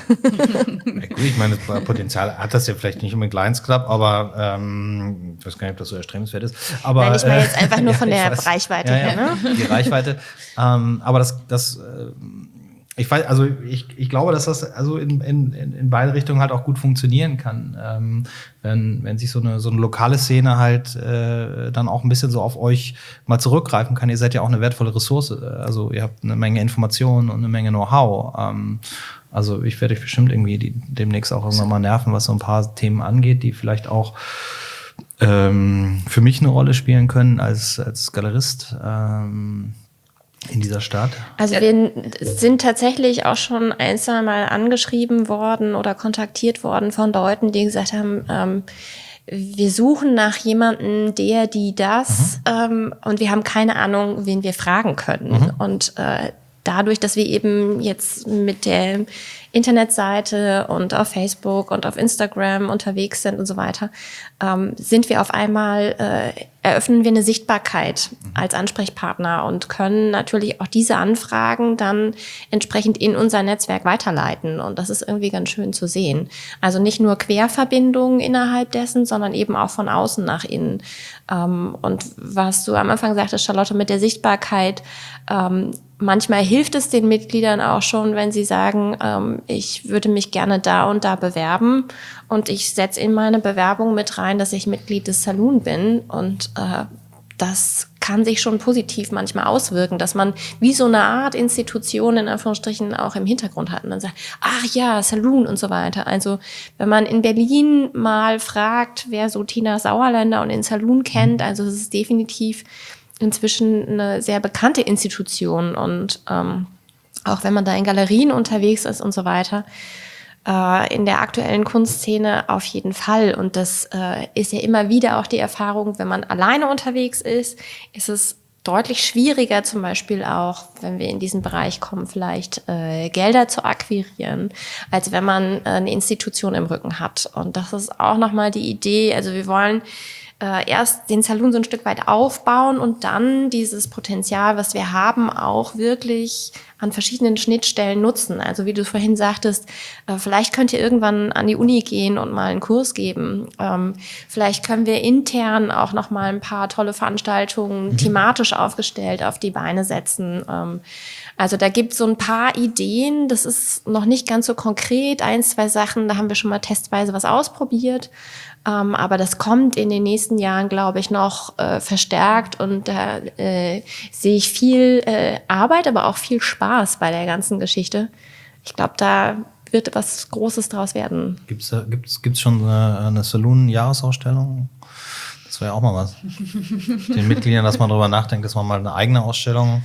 Ja, gut, ich meine, das Potenzial hat das ja vielleicht nicht unbedingt Lions Club, aber ähm, ich weiß gar nicht, ob das so erstrebenswert ist. Aber, Nein, ich meine jetzt äh, einfach nur ja, von der weiß, Reichweite ja, her, ja, ne? Die Reichweite. ähm, aber das, das äh, ich weiß, also ich, ich glaube, dass das also in, in, in beide Richtungen halt auch gut funktionieren kann. Ähm, wenn, wenn sich so eine, so eine lokale Szene halt äh, dann auch ein bisschen so auf euch mal zurückgreifen kann. Ihr seid ja auch eine wertvolle Ressource. Also ihr habt eine Menge Informationen und eine Menge Know-how. Ähm, also ich werde euch bestimmt irgendwie die, demnächst auch irgendwann mal nerven, was so ein paar Themen angeht, die vielleicht auch ähm, für mich eine Rolle spielen können als, als Galerist. Ähm, in dieser Stadt? Also wir sind tatsächlich auch schon ein, zwei Mal angeschrieben worden oder kontaktiert worden von Leuten, die gesagt haben, ähm, wir suchen nach jemandem, der, die, das, mhm. ähm, und wir haben keine Ahnung, wen wir fragen können. Mhm. Und äh, dadurch, dass wir eben jetzt mit der Internetseite und auf Facebook und auf Instagram unterwegs sind und so weiter, ähm, sind wir auf einmal, äh, eröffnen wir eine Sichtbarkeit als Ansprechpartner und können natürlich auch diese Anfragen dann entsprechend in unser Netzwerk weiterleiten. Und das ist irgendwie ganz schön zu sehen. Also nicht nur Querverbindungen innerhalb dessen, sondern eben auch von außen nach innen. Ähm, und was du am Anfang sagtest, Charlotte, mit der Sichtbarkeit, ähm, manchmal hilft es den Mitgliedern auch schon, wenn sie sagen, ähm, ich würde mich gerne da und da bewerben und ich setze in meine Bewerbung mit rein, dass ich Mitglied des Saloon bin, und äh, das kann sich schon positiv manchmal auswirken, dass man wie so eine Art Institution in Anführungsstrichen auch im Hintergrund hat und dann sagt, ach ja, Saloon und so weiter. Also wenn man in Berlin mal fragt, wer so Tina Sauerländer und den Saloon kennt, also es ist definitiv inzwischen eine sehr bekannte Institution, und ähm, auch wenn man da in Galerien unterwegs ist und so weiter, äh, in der aktuellen Kunstszene auf jeden Fall. Und das äh, ist ja immer wieder auch die Erfahrung, wenn man alleine unterwegs ist, ist es deutlich schwieriger, zum Beispiel auch, wenn wir in diesen Bereich kommen, vielleicht äh, Gelder zu akquirieren, als wenn man äh, eine Institution im Rücken hat. Und das ist auch nochmal die Idee. Also wir wollen äh, erst den Saloon so ein Stück weit aufbauen und dann dieses Potenzial, was wir haben, auch wirklich an verschiedenen Schnittstellen nutzen. Also wie du vorhin sagtest, äh, vielleicht könnt ihr irgendwann an die Uni gehen und mal einen Kurs geben. Ähm, vielleicht können wir intern auch noch mal ein paar tolle Veranstaltungen mhm. thematisch aufgestellt auf die Beine setzen. Ähm, also da gibt es so ein paar Ideen. Das ist noch nicht ganz so konkret. Ein, zwei Sachen, da haben wir schon mal testweise was ausprobiert. Ähm, aber das kommt in den nächsten Jahren, glaube ich, noch äh, verstärkt, und da äh, sehe ich viel äh, Arbeit, aber auch viel Spaß bei der ganzen Geschichte. Ich glaube, da wird was Großes draus werden. Gibt's da, gibt's, gibt's schon eine, eine Saloon-Jahresausstellung? Das wäre ja auch mal was. Den Mitgliedern, dass man darüber nachdenkt, dass man mal eine eigene Ausstellung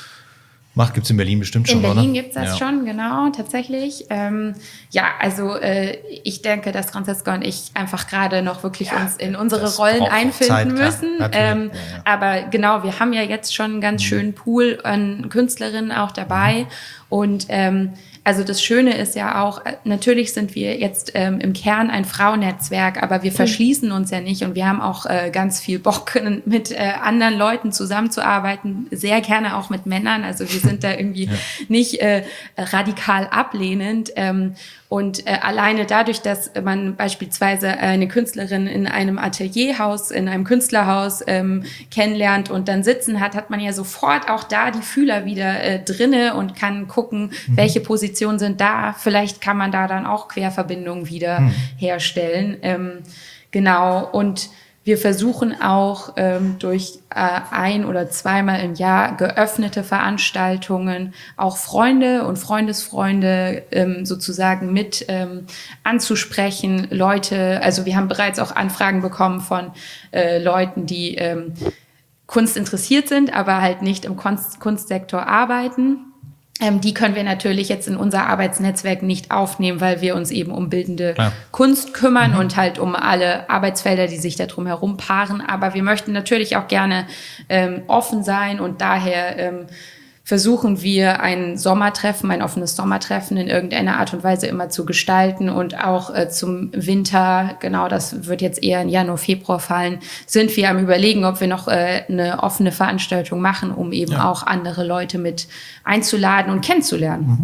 macht. Gibt es in Berlin bestimmt schon, oder? In Berlin oder? gibt es das ja. schon, genau, tatsächlich. Ähm, ja, also äh, ich denke, dass Franziska und ich einfach gerade noch wirklich ja, uns in unsere Rollen einfinden Zeit, müssen. Ähm, ja, ja. Aber genau, wir haben ja jetzt schon einen ganz mhm. schönen Pool an Künstlerinnen auch dabei. Mhm. Und ähm, also das Schöne ist ja auch, natürlich sind wir jetzt ähm, im Kern ein Frauennetzwerk, aber wir verschließen uns ja nicht, und wir haben auch äh, ganz viel Bock, mit äh, anderen Leuten zusammenzuarbeiten, sehr gerne auch mit Männern. Also wir sind da irgendwie ja. nicht äh, radikal ablehnend. Ähm, und äh, alleine dadurch, dass man beispielsweise eine Künstlerin in einem Atelierhaus, in einem Künstlerhaus ähm, kennenlernt und dann sitzen hat, hat man ja sofort auch da die Fühler wieder äh, drinne und kann gucken, mhm. welche Positionen sind da. Vielleicht kann man da dann auch Querverbindungen wieder mhm. herstellen. Ähm, genau, und wir versuchen auch ähm, durch äh, ein- oder zweimal im Jahr geöffnete Veranstaltungen auch Freunde und Freundesfreunde ähm, sozusagen mit ähm, anzusprechen. Leute, also wir haben bereits auch Anfragen bekommen von äh, Leuten, die ähm, Kunst interessiert sind, aber halt nicht im Kunst- Kunstsektor arbeiten. Ähm, die können wir natürlich jetzt in unser Arbeitsnetzwerk nicht aufnehmen, weil wir uns eben um bildende Klar. Kunst kümmern mhm. und halt um alle Arbeitsfelder, die sich da drum herum paaren. Aber wir möchten natürlich auch gerne ähm, offen sein, und daher ähm, versuchen wir ein Sommertreffen, ein offenes Sommertreffen in irgendeiner Art und Weise immer zu gestalten, und auch äh, zum Winter, genau, das wird jetzt eher in Januar, Februar fallen, sind wir am Überlegen, ob wir noch äh, eine offene Veranstaltung machen, um eben ja. auch andere Leute mit einzuladen und kennenzulernen. Mhm.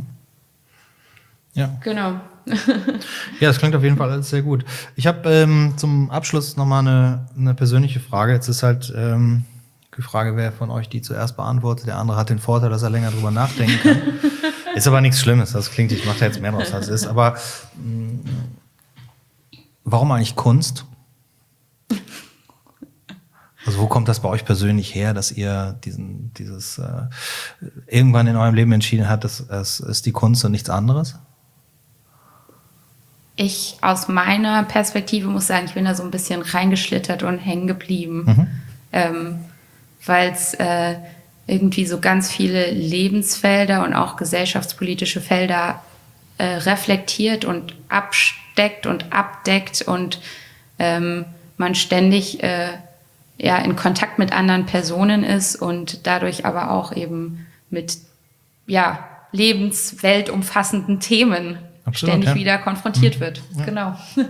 Ja. Genau. Ja, das klingt auf jeden Fall alles sehr gut. Ich habe ähm, zum Abschluss nochmal eine, eine persönliche Frage. Jetzt ist halt ähm, die Frage, wer von euch die zuerst beantwortet. Der andere hat den Vorteil, dass er länger drüber nachdenken kann. Ist aber nichts Schlimmes. Das klingt, ich mache da jetzt mehr draus, als es ist. Aber mh, warum eigentlich Kunst? Also wo kommt das bei euch persönlich her, dass ihr diesen, dieses äh, irgendwann in eurem Leben entschieden habt, dass es ist die Kunst und nichts anderes? Ich aus meiner Perspektive muss sagen, ich bin da so ein bisschen reingeschlittert und hängen geblieben. Mhm. Ähm, weil es äh, irgendwie so ganz viele Lebensfelder und auch gesellschaftspolitische Felder äh, reflektiert und absteckt und abdeckt, und ähm, man ständig äh, ja, in Kontakt mit anderen Personen ist und dadurch aber auch eben mit ja, lebensweltumfassenden Themen Absolut, ständig ja. wieder konfrontiert wird. Ja. Genau.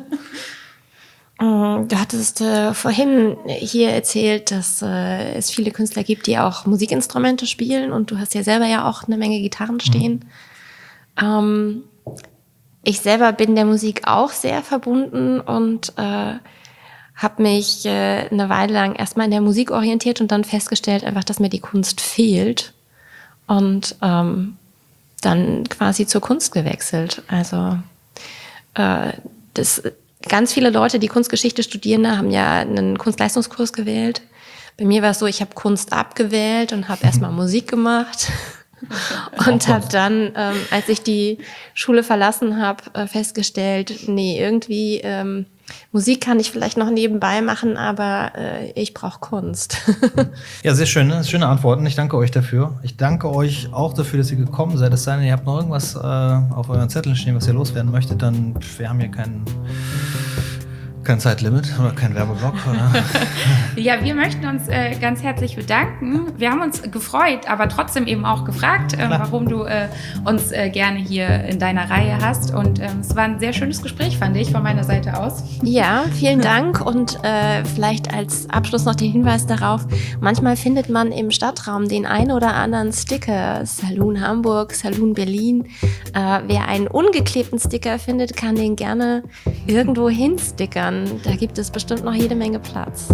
Du hattest äh, vorhin hier erzählt, dass äh, es viele Künstler gibt, die auch Musikinstrumente spielen, und du hast ja selber ja auch eine Menge Gitarren stehen. Mhm. Ähm, ich selber bin der Musik auch sehr verbunden und äh, habe mich äh, eine Weile lang erstmal in der Musik orientiert und dann festgestellt einfach, dass mir die Kunst fehlt, und ähm, dann quasi zur Kunst gewechselt. Also äh, das ganz viele Leute, die Kunstgeschichte studieren, haben ja einen Kunstleistungskurs gewählt. Bei mir war es so, ich habe Kunst abgewählt und habe erstmal Musik gemacht. Und habe dann, ähm, als ich die Schule verlassen habe, äh, festgestellt, nee, irgendwie ähm, Musik kann ich vielleicht noch nebenbei machen, aber äh, ich brauche Kunst. Ja, sehr schön, ne? Schöne Antworten. Ich danke euch dafür. Ich danke euch auch dafür, dass ihr gekommen seid. Es sei denn, ihr habt noch irgendwas äh, auf euren Zetteln stehen, was ihr loswerden möchtet, dann pff, wir haben hier keinen kein Zeitlimit oder kein Werbeblock. Oder? Ja, wir möchten uns äh, ganz herzlich bedanken. Wir haben uns gefreut, aber trotzdem eben auch gefragt, äh, warum du äh, uns äh, gerne hier in deiner Reihe hast. Und ähm, es war ein sehr schönes Gespräch, fand ich, von meiner Seite aus. Ja, vielen Dank. Und äh, vielleicht als Abschluss noch den Hinweis darauf, manchmal findet man im Stadtraum den ein oder anderen Sticker. Saloon Hamburg, Saloon Berlin. Äh, wer einen ungeklebten Sticker findet, kann den gerne irgendwo hinstickern. Da gibt es bestimmt noch jede Menge Platz.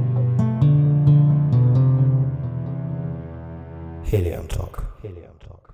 Helium Talk. Helium Talk.